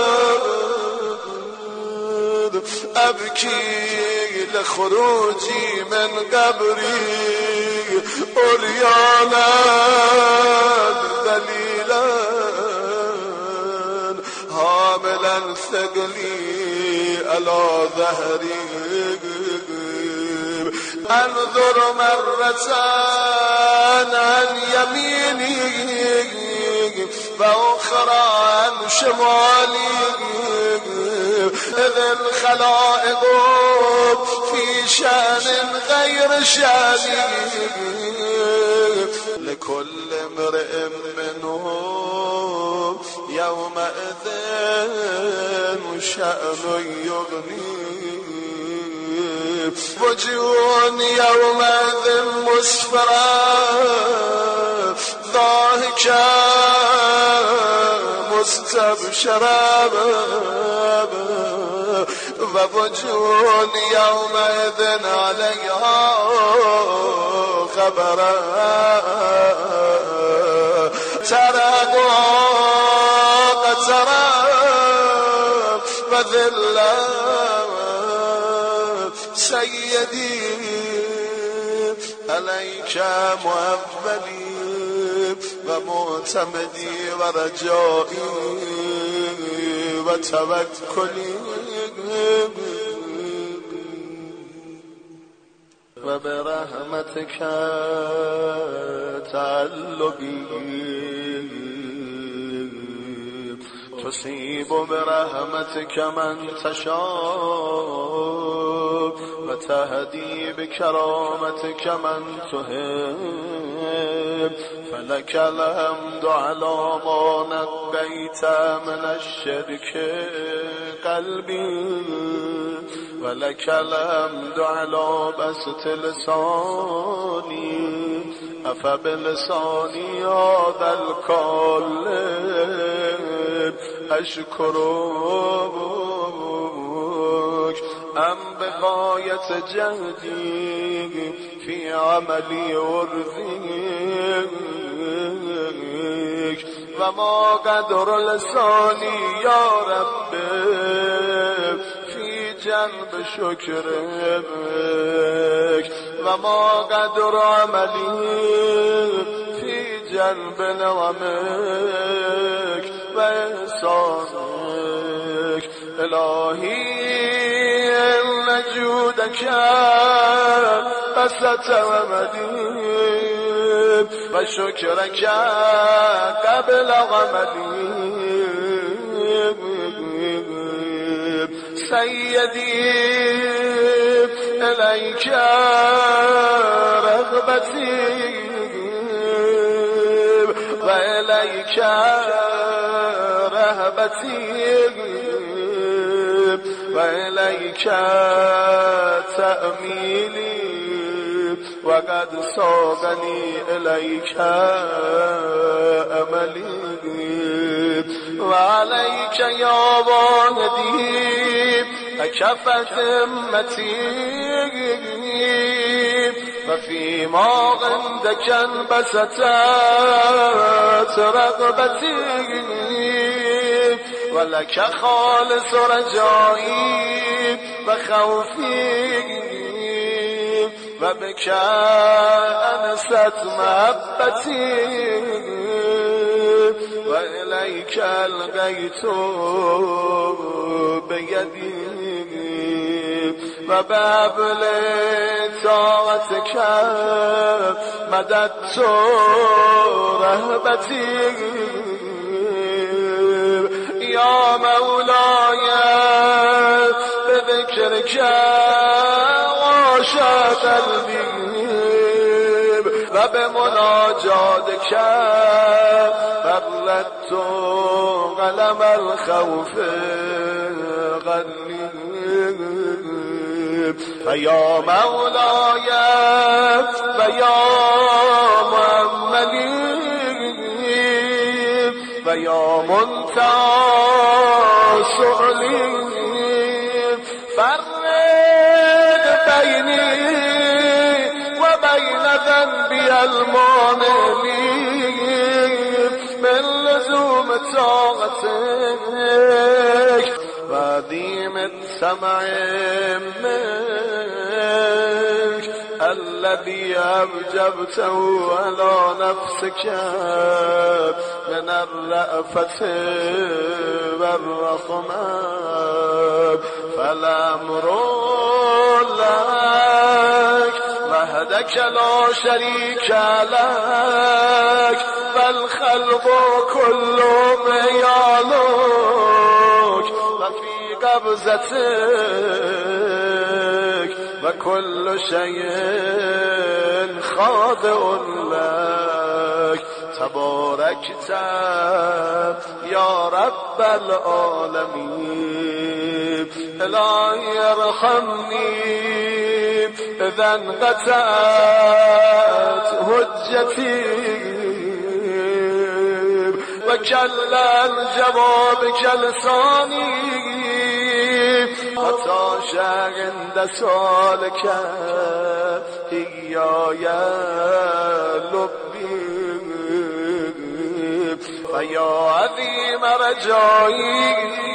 ابکی لخروجی من قبری عریانا ذلیلا حاملا ثقلی علی ظهری انظر مرة عن يميني وأخرى عن شمالي إذ الخلائق في شأن غير شأني لكل امرئ منهم يومئذ شأن يغنيه وجوه يومئذ مسفرة ضاحكة مستبشرة ووجوه يومئذ عليها غبرة ترقها قترة وذلة سيدي عليك مؤملي ومعتمدي ورجائي وتوكلي وبرحمتك تعلقي تصيب برحمتك من تشاء وتهدي بكرامتك من تحب فلك الحمد على ما نقيت من الشرك قلبي ولك الحمد على بسط لساني أفبلساني هذا الكلب أشكرك أم بغاية جهدي في عملي ورثيك وما قدر لساني يا رب في جنب شكرك وما قدر عملي في جنب نعمك وإحسانك إلهي إن جودك بسط ومديد وشكرك قبل غمدي سيدي إليك رغبتي وإليك رهبتي وإليك تأميلي وقد صاغني إليك أملي وعليك يا والدي أكفت همتي ففيما عندك انبسطت رغبتي ولك خالص رجائي وخوفي وبك أنست محبتي وإليك ألقيت بيدي وبابل طاعتك مددت رهبتي يا مولاي بذكرك عاش قلبي وبمناجاتك بردت قلم الخوف غني فيا مولاي ويا مؤملي ويا منتهى سؤلي فرق بيني وبين ذنبي المانع من لزوم طاعتك وعديم السمع منك الذي أوجبته على نفسك من الرأفة والرحمة فالأمر لك وحدك لا شريك لك فالخلق كلهم يعلوك وفي قبضتك وكل شيء خاضع لك تباركت يا رب العالمين إلهي ارحمني إذا انقطعت حجتي وكلا الجواب كلساني وطاش عند سؤالك إياي لبي فيا عظيم رجائي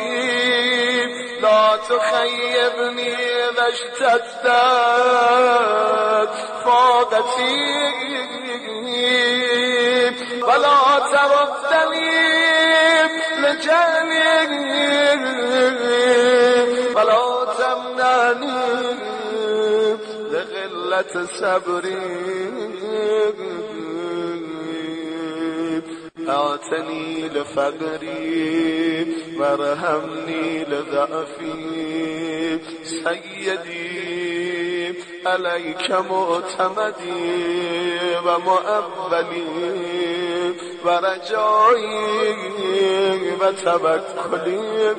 لا تخيبني إذا اشتدت فاقتي ولا تردني لجهلي ولا تمنعني لغلة صبري أعتني لفقري وارحمني لضعفي سيدي عليك معتمدي ومؤبلي ورجائي وتوكلي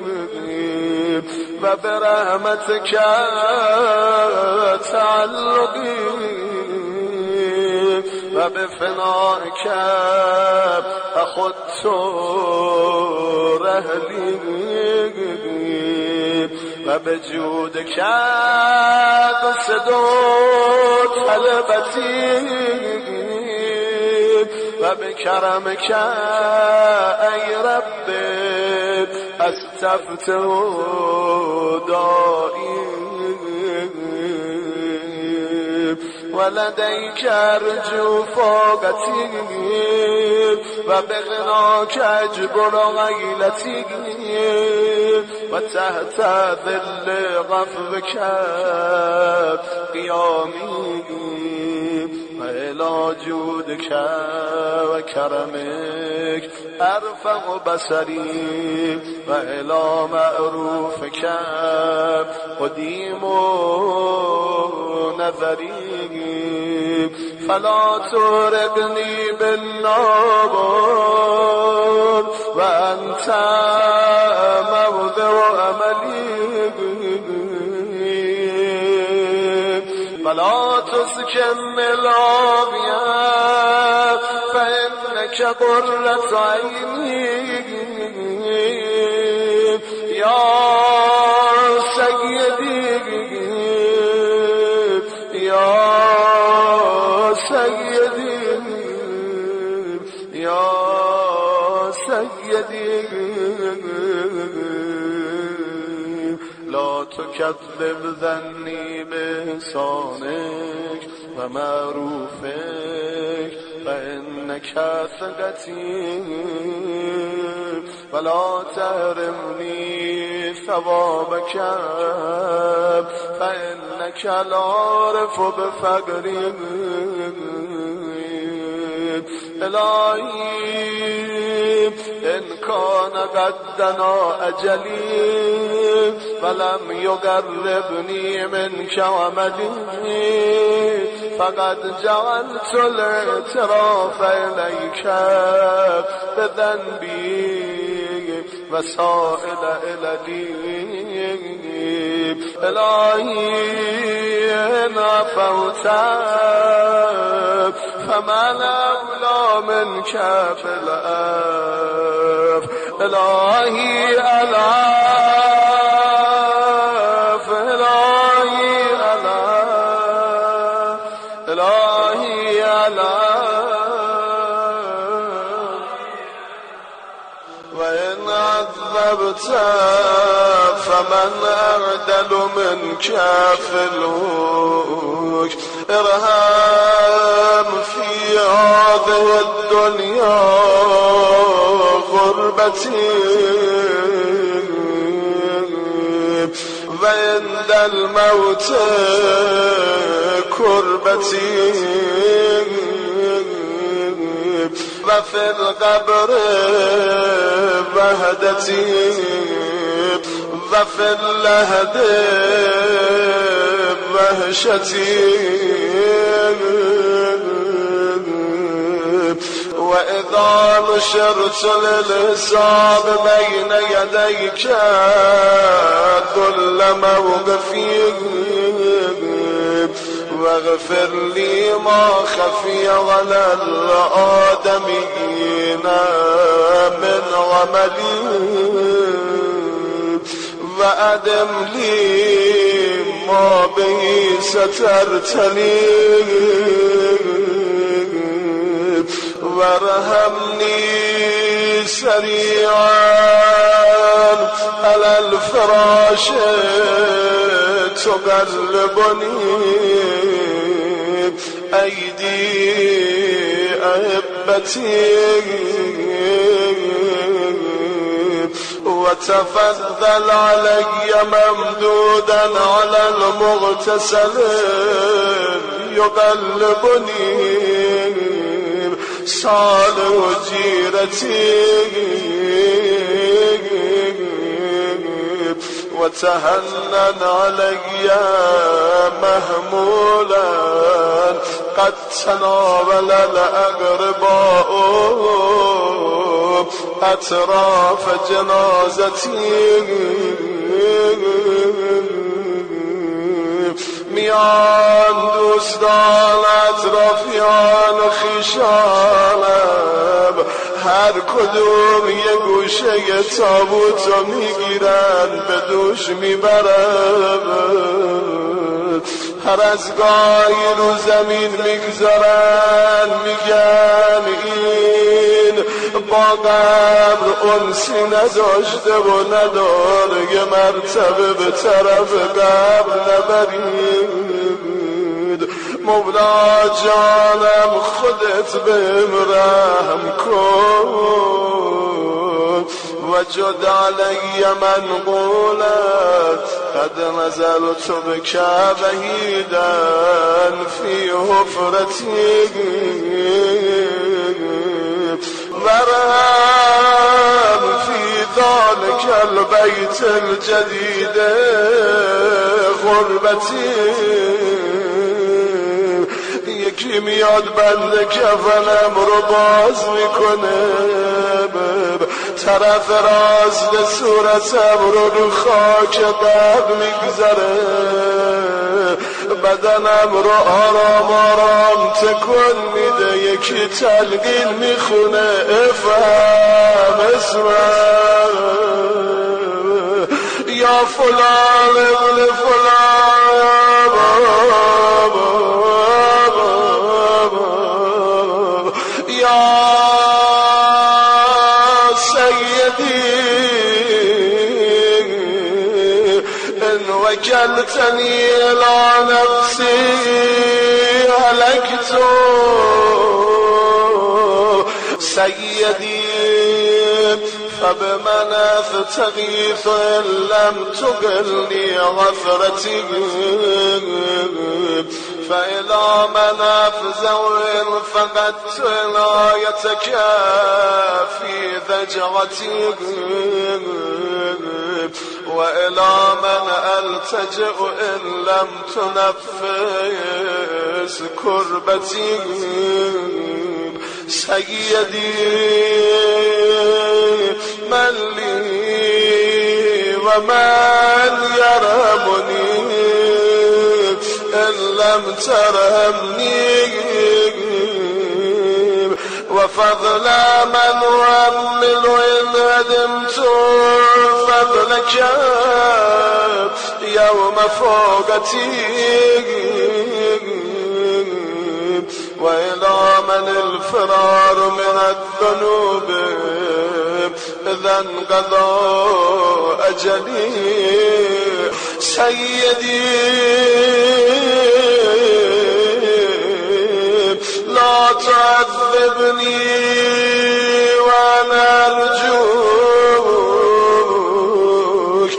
وبرحمتك تعلقي وبفنائك أخذت رهلي وبجودك قصد طلبتي وبكرمك أي رب أستفتح دائي ولديك أرجو فوقتي وبغناك أجبر غيلتي وتحت ظل غفوك قيامي وإلى جودك وكرمك أرفع بصري وإلى معروفك قديم نظري فلا ترقني بالنار وأنت موضع أملي فلا تسكن العافية فإنك قرة عيني يا سيدي يا سيدي يا سيدي لا تكذب ظني بإحسانك ومعروفك فإنك ثقتي ولا تحرمني ثوابك فإنك العارف بفقري إلهي إن كان قدنا أجلي فلم يقربني منك وملي فقد جعلت الاعتراف إليك بذنبي وسائل إلى إلهي إن عفوت فما الأولى منك في الأف إلهي ألاف إلهي ألاف إلهي ألاف وإن عذبت فمن أعدل منك في الهوك ارهام في هذه الدنيا غربتي وعند الموت كربتي وفي القبر وهدتي وفي اللهد وهشتي وإذا نشرت للحساب بين يديك ذل موقفي اغفر لي ما خفي على الآدمين من عملي وأدم لي ما به سترتني وارحمني سريعا على الفراش تقلبني أيدي أحبتي وتفضل علي ممدودا على المغتسل يقلبني صالح جيرتي وتهنن علي مهمولا قد تناول الأقرباء أطراف جنازتي میان دوستان اطرافیان خویشانم هر کدوم یه گوشه یه تابوتو میگیرن به دوش میبرن هر از گاهی رو زمین میگذارن میگن این با قبر انسی نداشته و نداره یه مرتبه به طرف قبر نبرید مولا جانم خودت بهم رحم کن وجد علی منقولا قد نزلت بك بعيدا في حفرتي ورهم في ذلك البيت الجديد غربتي یکی میاد بنده کفنم رو باز میکنه طرف راست صورتم رو رو خاک قبر میگذاره بدنم رو آرام آرام تکون میده یکی تلقین میخونه افهم اسمم یا فلان ابن فلان یا وكلتني إلى نفسي هلكت سيدي فبمناث تغيث إن لم تقلني غفرتي فإلى مناف زور فقدت عنايتك في ذجرتي وإلى من ألتجئ إن لم تنفس كربتي سيدي من لي ومن يرحمني إن لم ترحمني وفضل من أؤمل إن هدمت فضلك يوم فوقتي وإلى من الفرار من الذنوب إذا انقضى أجلي سيدي لا تعذبني وأنا أرجوك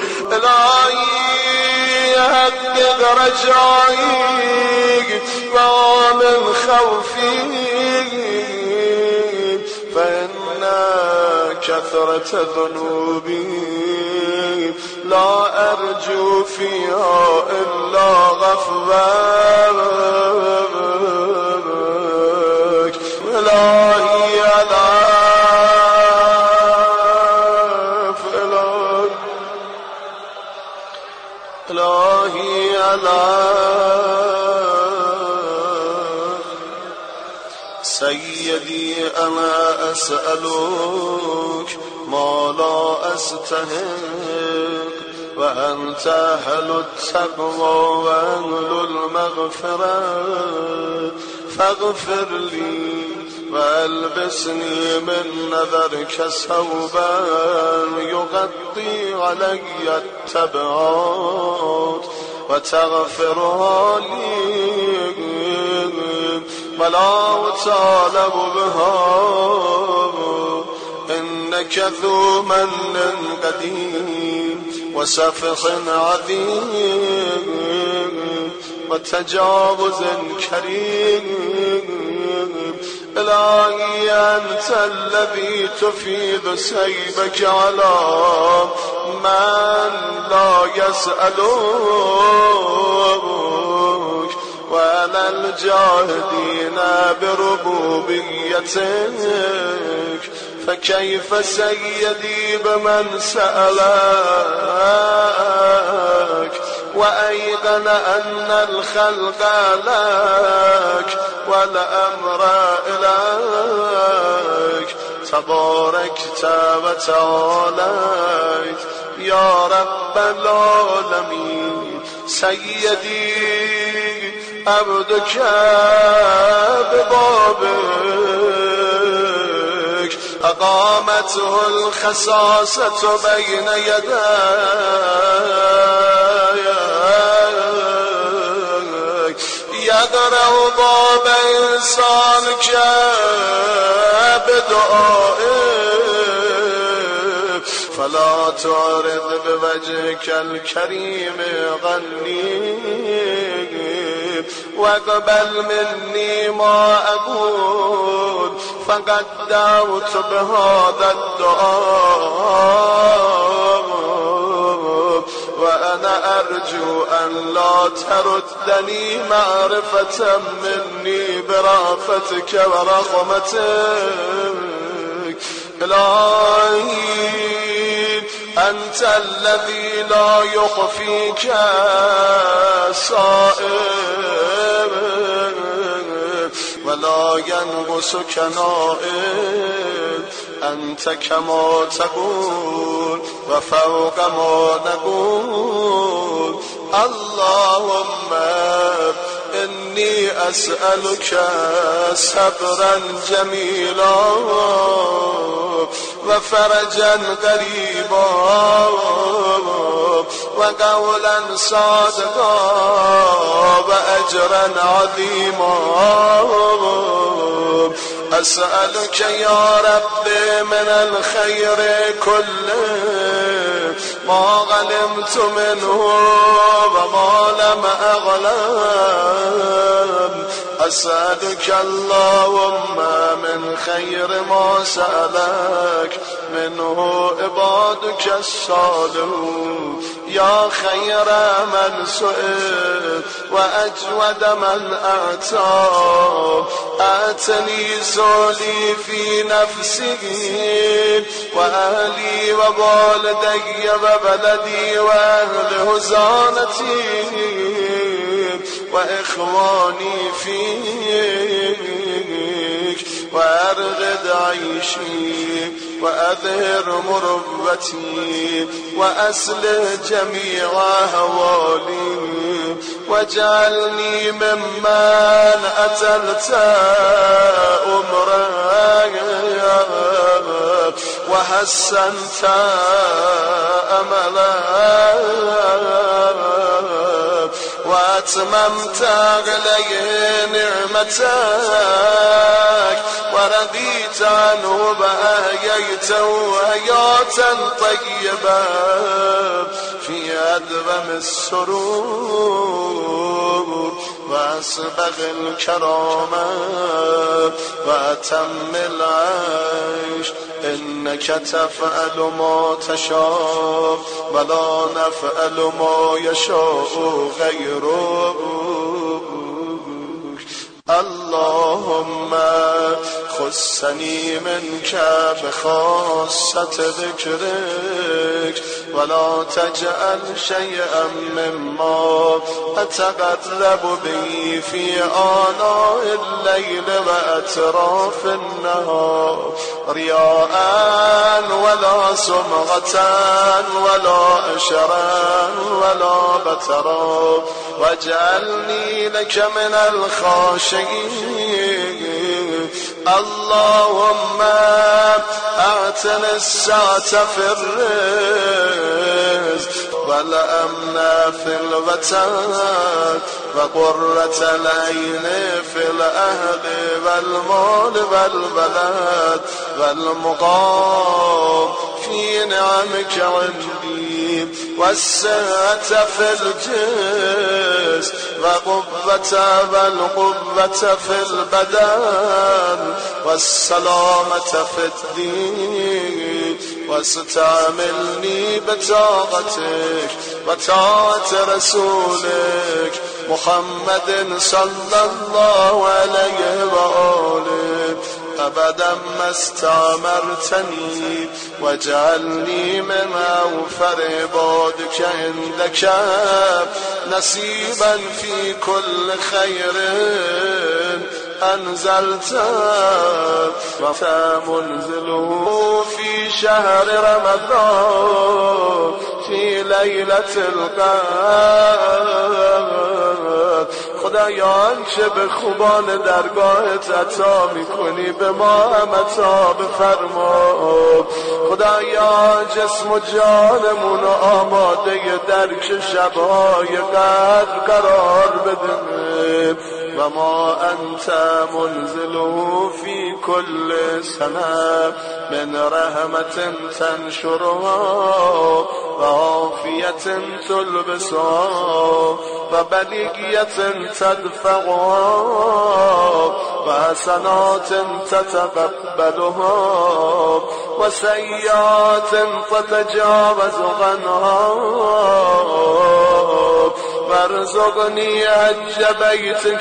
إلهي حقق رجائي ومن خوفي فإن كثرة ذنوبي لا أرجو فيها إلا غفرانك إلهي ألاف إلهي ألاف سيدي أنا أسألك ما لا أستحق وأنت أهل التقوى وأهل المغفرة فاغفر لي وألبسني من نذرك ثوبا يغطي علي التبعات وتغفرها لي ولا أطالب بها إنك ذو من قديم وسفح عظيم وتجاوز كريم إلهي أنت الذي تفيد سيبك على من لا يسألك وعلى الجاهدين بربوبيتك فكيف سيدي بمن سألك وأيقن أن الخلق لك والأمر إليك تباركت وتعاليت يا رب العالمين سيدي عبدك ببابك أقامته الخصاصة بين يديك يقرأ باب إنسانك بدعائك فلا تعرض بوجهك الكريم غني واقبل مني ما أقول فقد دعوت بهذا الدعاء وأنا أرجو أن لا تردني معرفة مني برأفتك ورحمتك إلهي أنت الذي لا يخفيك صائب ولا ينقصك نائب أنت كما تقول وفوق ما نقول اللهم إني أسألك صبرا جميلا وفرجا قريبا وقولا صادقا وأجرا عظيما أسألك يا رب من الخير كله ما علمت منه وما لم أعلم أسألك اللهم من خير ما سألك منه عبادك الصالحون يا خير من سئل وأجود من أعطى أعطني زولي في نفسي وأهلي ووالدي وبلدي وأهل هزانتي وإخواني فيك وأرغد عيشي وأظهر مروتي وأصلح جميع أهوالي واجعلني ممن أتلت أمرك وحسنت أملك وأتممت عليه نعمتك ورضيت عنه وأحييته حياة طيبة في أدوم السرور وأسبغ الكرامة وأتم العيش إنك تفعل ما تشاء ولا نفعل ما يشاء غيرك اللهم خصني منك بخاصة ذكرك ولا تجعل شيئا مما أتقلب به في آناء الليل وأطراف النهار رياء ولا سمعة ولا أشرا ولا بترا واجعلني لك من الخاشعين. اللهم أعتني السعة في الرزق والأمن في الوطن وقرة العين في الأهل والمال والبلد والمقام في نعمك عندي والسعة في الجسم وقوة والقوة في البدن والسلامة في الدين واستعملني بطاعتك وطاعة رسولك محمد صلى الله عليه وآله أبدا ما استعمرتني واجعلني من أوفر عبادك عندك نصيبا في كل خير أنزلته ومنزله في شهر رمضان في ليلة القدر. خدایا چه به خوبان درگاهت عطا میکنی به ما هم عطا بفرما. خدایا جسم و جانمون آماده درک شبهای قدر قرار بده و ما انت منزله في كل سنة من رحمة تنشرها وعافية تلبسها وبلية تدفعها وحسنات تتقبلها وسيئات تتجاوز عنها وارزقني حج بيتك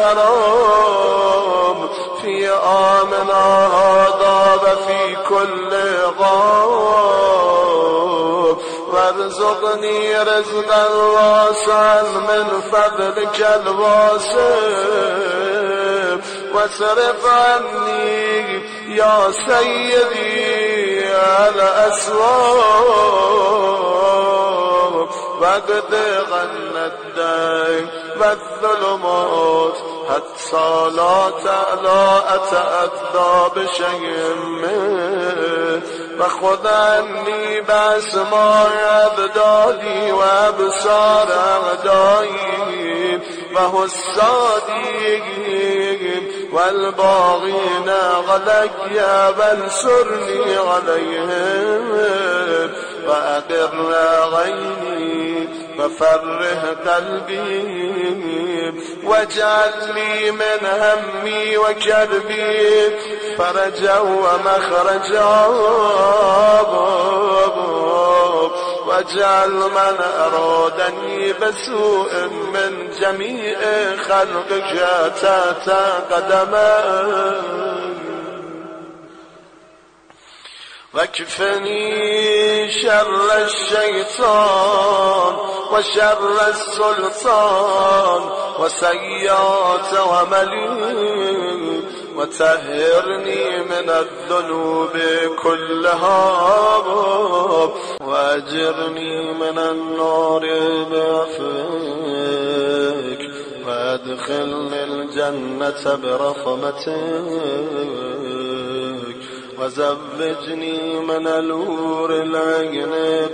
الحرام في عامنا هذا وفي كل عام وارزقني رزقا واسعا من فضلك الواسع واصرف عني يا سيدي الأسواق واقض عنا الدين والظلمات حتى لا تعلى أتأذى بشيء منه وخذ عني بأسماع أبدالي وأبصار أعدائي وحسادي والباغين علي وانصرني عليهم وأقر عيني وفرح قلبي واجعل لي من همي وكربي فرجا ومخرجا واجعل من أرادني بسوء من جميع خلقك تحت قدمي واكفني شر الشيطان وشر السلطان وسيئات عملي وطهرني من الذنوب كلها واجرني من النار بعفوك وادخلني الجنة برحمتك وزوجني من الحور العين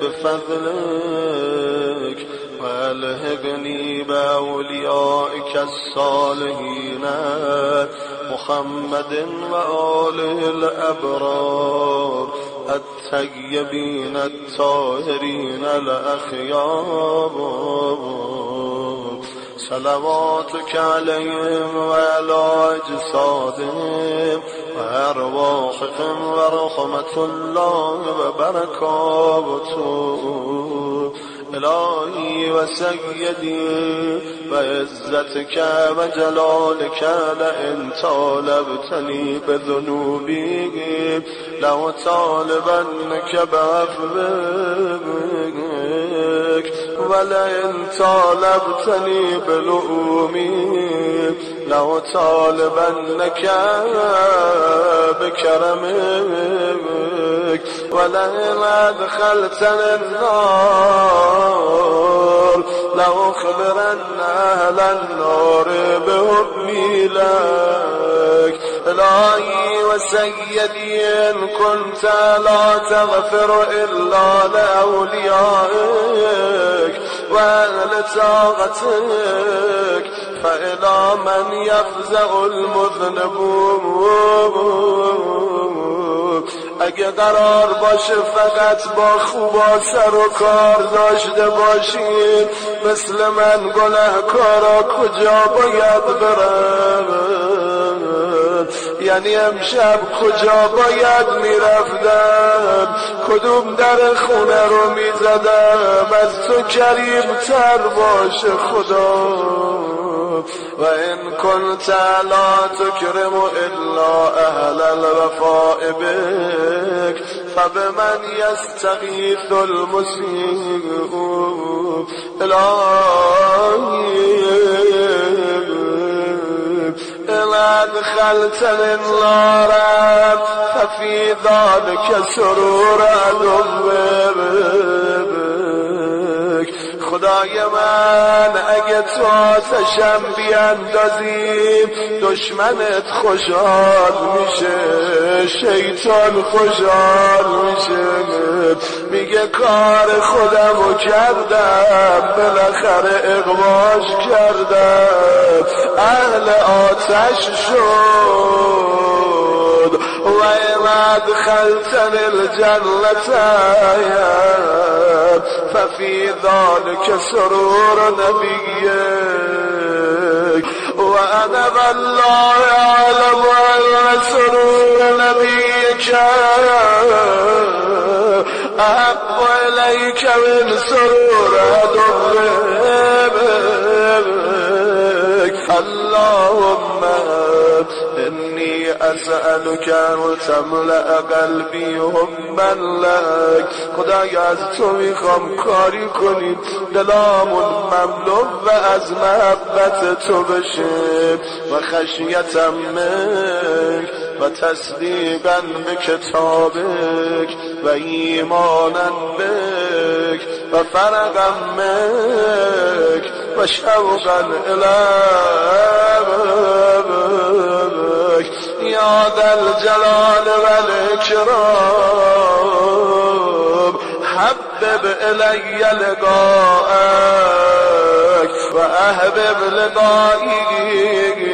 بفضلك والهقني بأوليائك الصالحين محمد وآله الأبرار الطيبين الطاهرين الأخيار صلواتك عليهم وعلى أجسادهم وأرواحهم ورحمة الله وبركاته إلهي وسيدي وعزتك وجلالك لئن طالبتني بذنوبي لأطالبنك بعفوك ولئن طالبتني بلؤومي لأطالبنك بكرمك ولئن أدخلتني النار لأخبرن أهل النار بحبي لك. إلهي وسيدي إن كنت لا تغفر إلا لأوليائك وأهل طاعتك فإلى من يفزع المذنبون. اگه قرار باشه فقط با خوبا سر و کار داشته باشید مثل من گناهکارا کجا باید برم؟ یعنی امشب کجا باید میرفتم؟ کدوم در خونه رو میزدم از تو کریم تر باشه خدا؟ و این كنت لا تكرم إلا أهل الوفاء بك فبمن يستغيث المسيء؟ إلهي إن أدخلتني النار ففي ذلك سرور عدوك. خدای من اگه تو آتشم بیندازی دشمنت خوشحال میشه، شیطان خوشحال میشه، میگه کار خودمو کردم بالاخره اغواش کردم، اهل آتش شد. و این ادخلتنی الجنة ففي ذلك سرور نبيك وأنا والله أعلم أن سرور نبيك أحب إليك من سرور عدوك. اللهم إني أسألك أن تملأ قلبي حبا لك. خدایا از تو میخوام کاری کنی دلامون مملو و از محبت تو بشه و خشیتم منک و تصدیقا به کتابک و ایمانا بک و فرقا منک و شوقا الیک یا ذا الجلال والإكرام. حبب إلي لقاءك وأحبب لقائي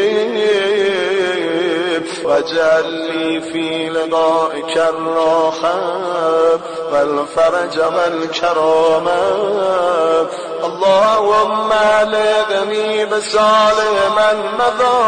واجعل لي في لقائك الراحة والفرج والكرامة. اللهم ألغني بصالح من مضى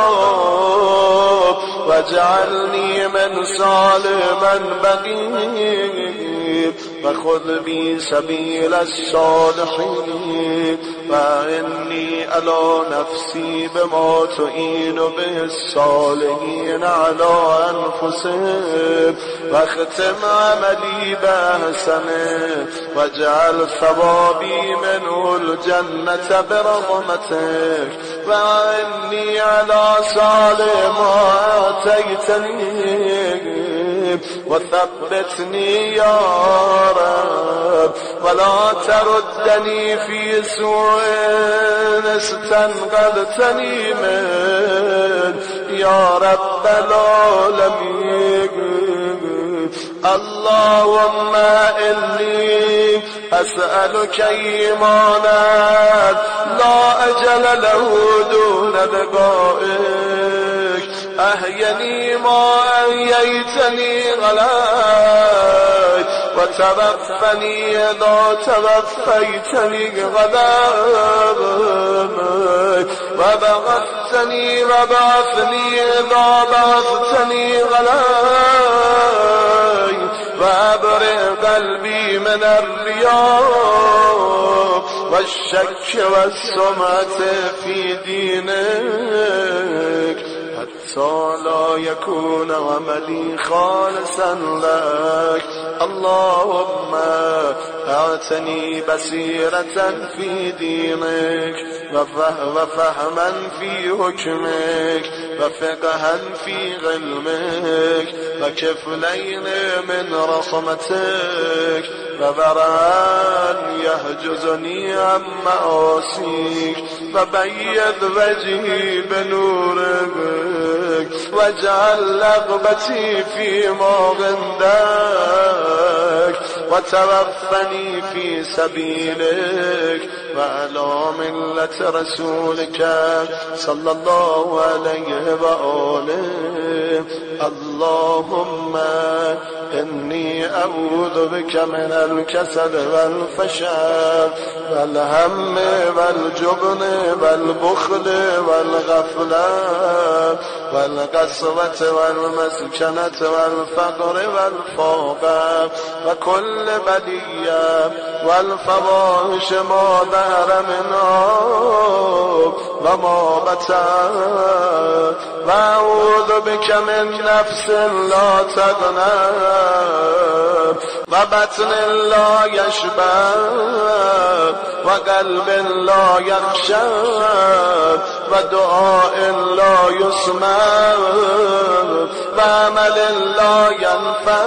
واجعلني من صالح من بقي وخذ بي سبيل الصالحين. وإني على نفسي بما تعين به الصالحين على أنفسهم واختم عملي بأحسنه واجعل ثوابي منه الجنة برحمتك. وإني على صالح ما آتيتني وثبتني يا رب ولا تردني في سوء استنقذتني من يا رب العالمين. اللهم إني أسألك إيمانا لا أجل له دون لقائك. أحيني ما أحييتني غلاك وتوفني إذا توفيتني غلاك وبعثتني وبعثني إذا بعثتني غلاك وأبرئ قلبي من الرياء والشك والسمعة في دينك حتى لا يكون عملي خالصا لك. اللهم اعطني بصيرة في دينك وفهما في حكمك وفقها في علمك وكفلين من رحمتك وبرا يحجزني عن معاصيك وبيض وجهي بنورك واجعل رغبتي فيما عندك وتوفني في سبيلك وعلى ملة رسولك صلى الله عليه وآله. اللهم إني أعوذ بك من الكسل والفشل والهم والجبن والبخل والغفلة والقسوة والمسكنة والفقر والفقر وكل بلية والفواحش ما ظهر منها وما بطن. وأعوذ بك من نفس لا تغنى وبطن لا يشبع وقلب لا يخشى ودعاء لا يسمع وعمل لا ينفع.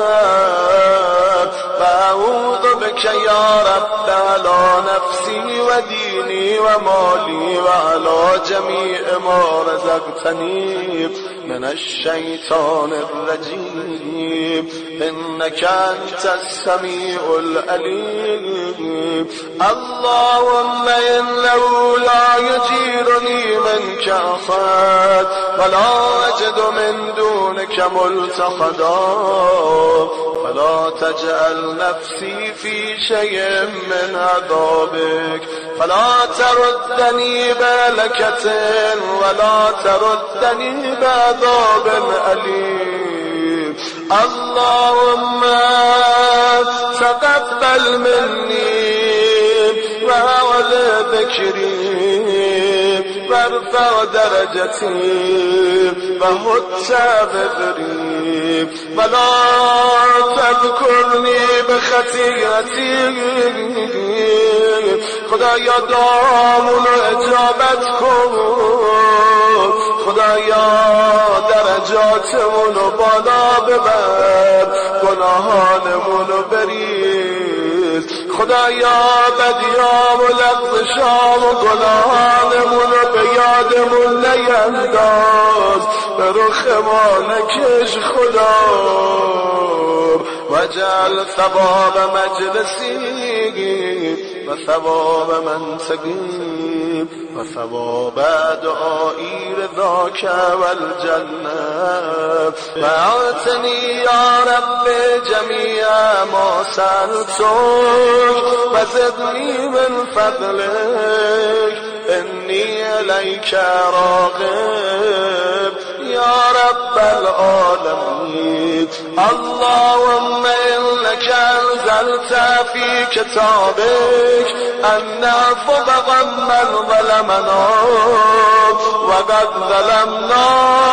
فأعوذ بك يا رب على نفسي وديني ومالي وعلى جميع ما رزقتني من الشيطان الرجيم إنك أنت السميع العليم. اللهم إنه لا يجيرني منك أحد ولا أجد من دونك ملتحدا فلا تجعل نفسي في شيء من عذابك فلا تردني بهلكة ولا تردني بعذاب أليم. اللهم تقبل مني وأعلى ذكري وارفع درجتي وهد بذري ولا تذكرني بخطيئتي. خدایا دامون اجابت کن، خدایا درجاتمونو بالا ببر، گناهانمونو بریز. خدایا بدیام و لغزشام و گناهانمونو به یادمون نینداز، به رخ ما نکش خدا. وجعل ثواب مجلسی و ثواب منسقی و ثواب دعایی رضاک والجنه و اعطنی یا رب جمیع ما سألتک و زدنی من فضلک انی الیک راغب یا رب العالمین. اللهم انك انزلت في كتابك ان نعفو عمن ظلمنا وقد ظلمنا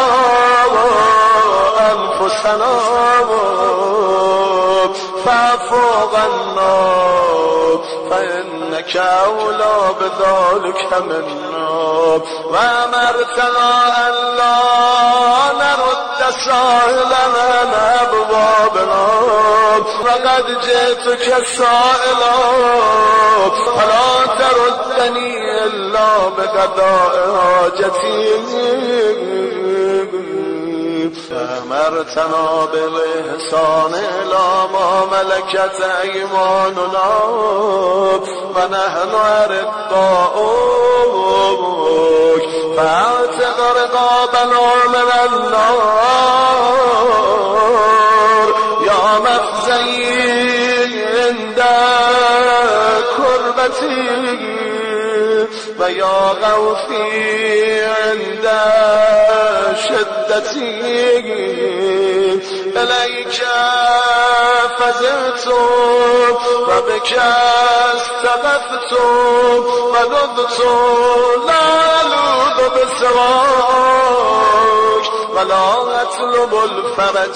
انفسنا فاعف عنا فإنك أولى بذلك منا. وأمرتنا أن لا نرد سائلنا عن أبوابنا وقد جئتك سائلا فلا تردني إلا بقضاء حاجتي. فأمرتنا بالإحسان إلى ما ملكت أيماننا ونحن أرقاؤك فأعتق رقابنا من النار يا مخزي عند كربتي. و یا غوثی عند شدتی الیک فزعت و بک استغفت و لذت لا الوذ بسواک ولا اطلب الفرج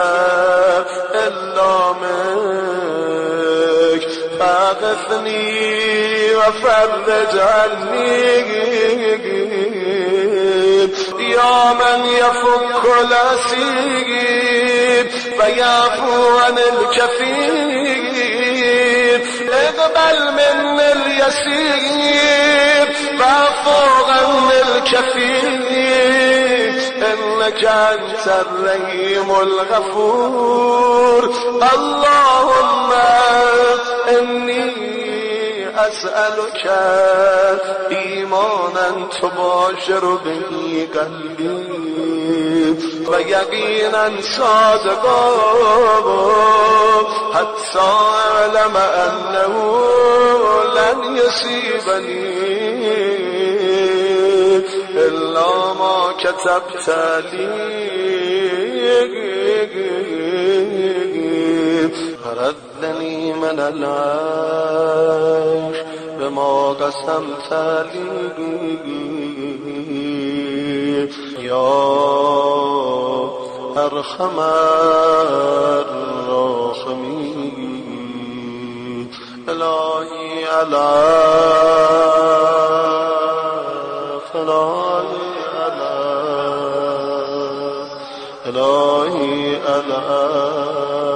الا منک فاغثنی و فرج عنی یا من یفک الاسیر و یعفو عن الکفیر اقبل من اليسیر و عفو عن الکفیر انك انت الرحیم الغفور اللهم انی اسألك ایمانا تباشر به قلبی و یقینا صادقا حتی اعلم انه لن یصیبنی الا ما كتبت لي فردني من العيش بما قسمت لي يا أرحم الراحمين إلهي على إلهي أنا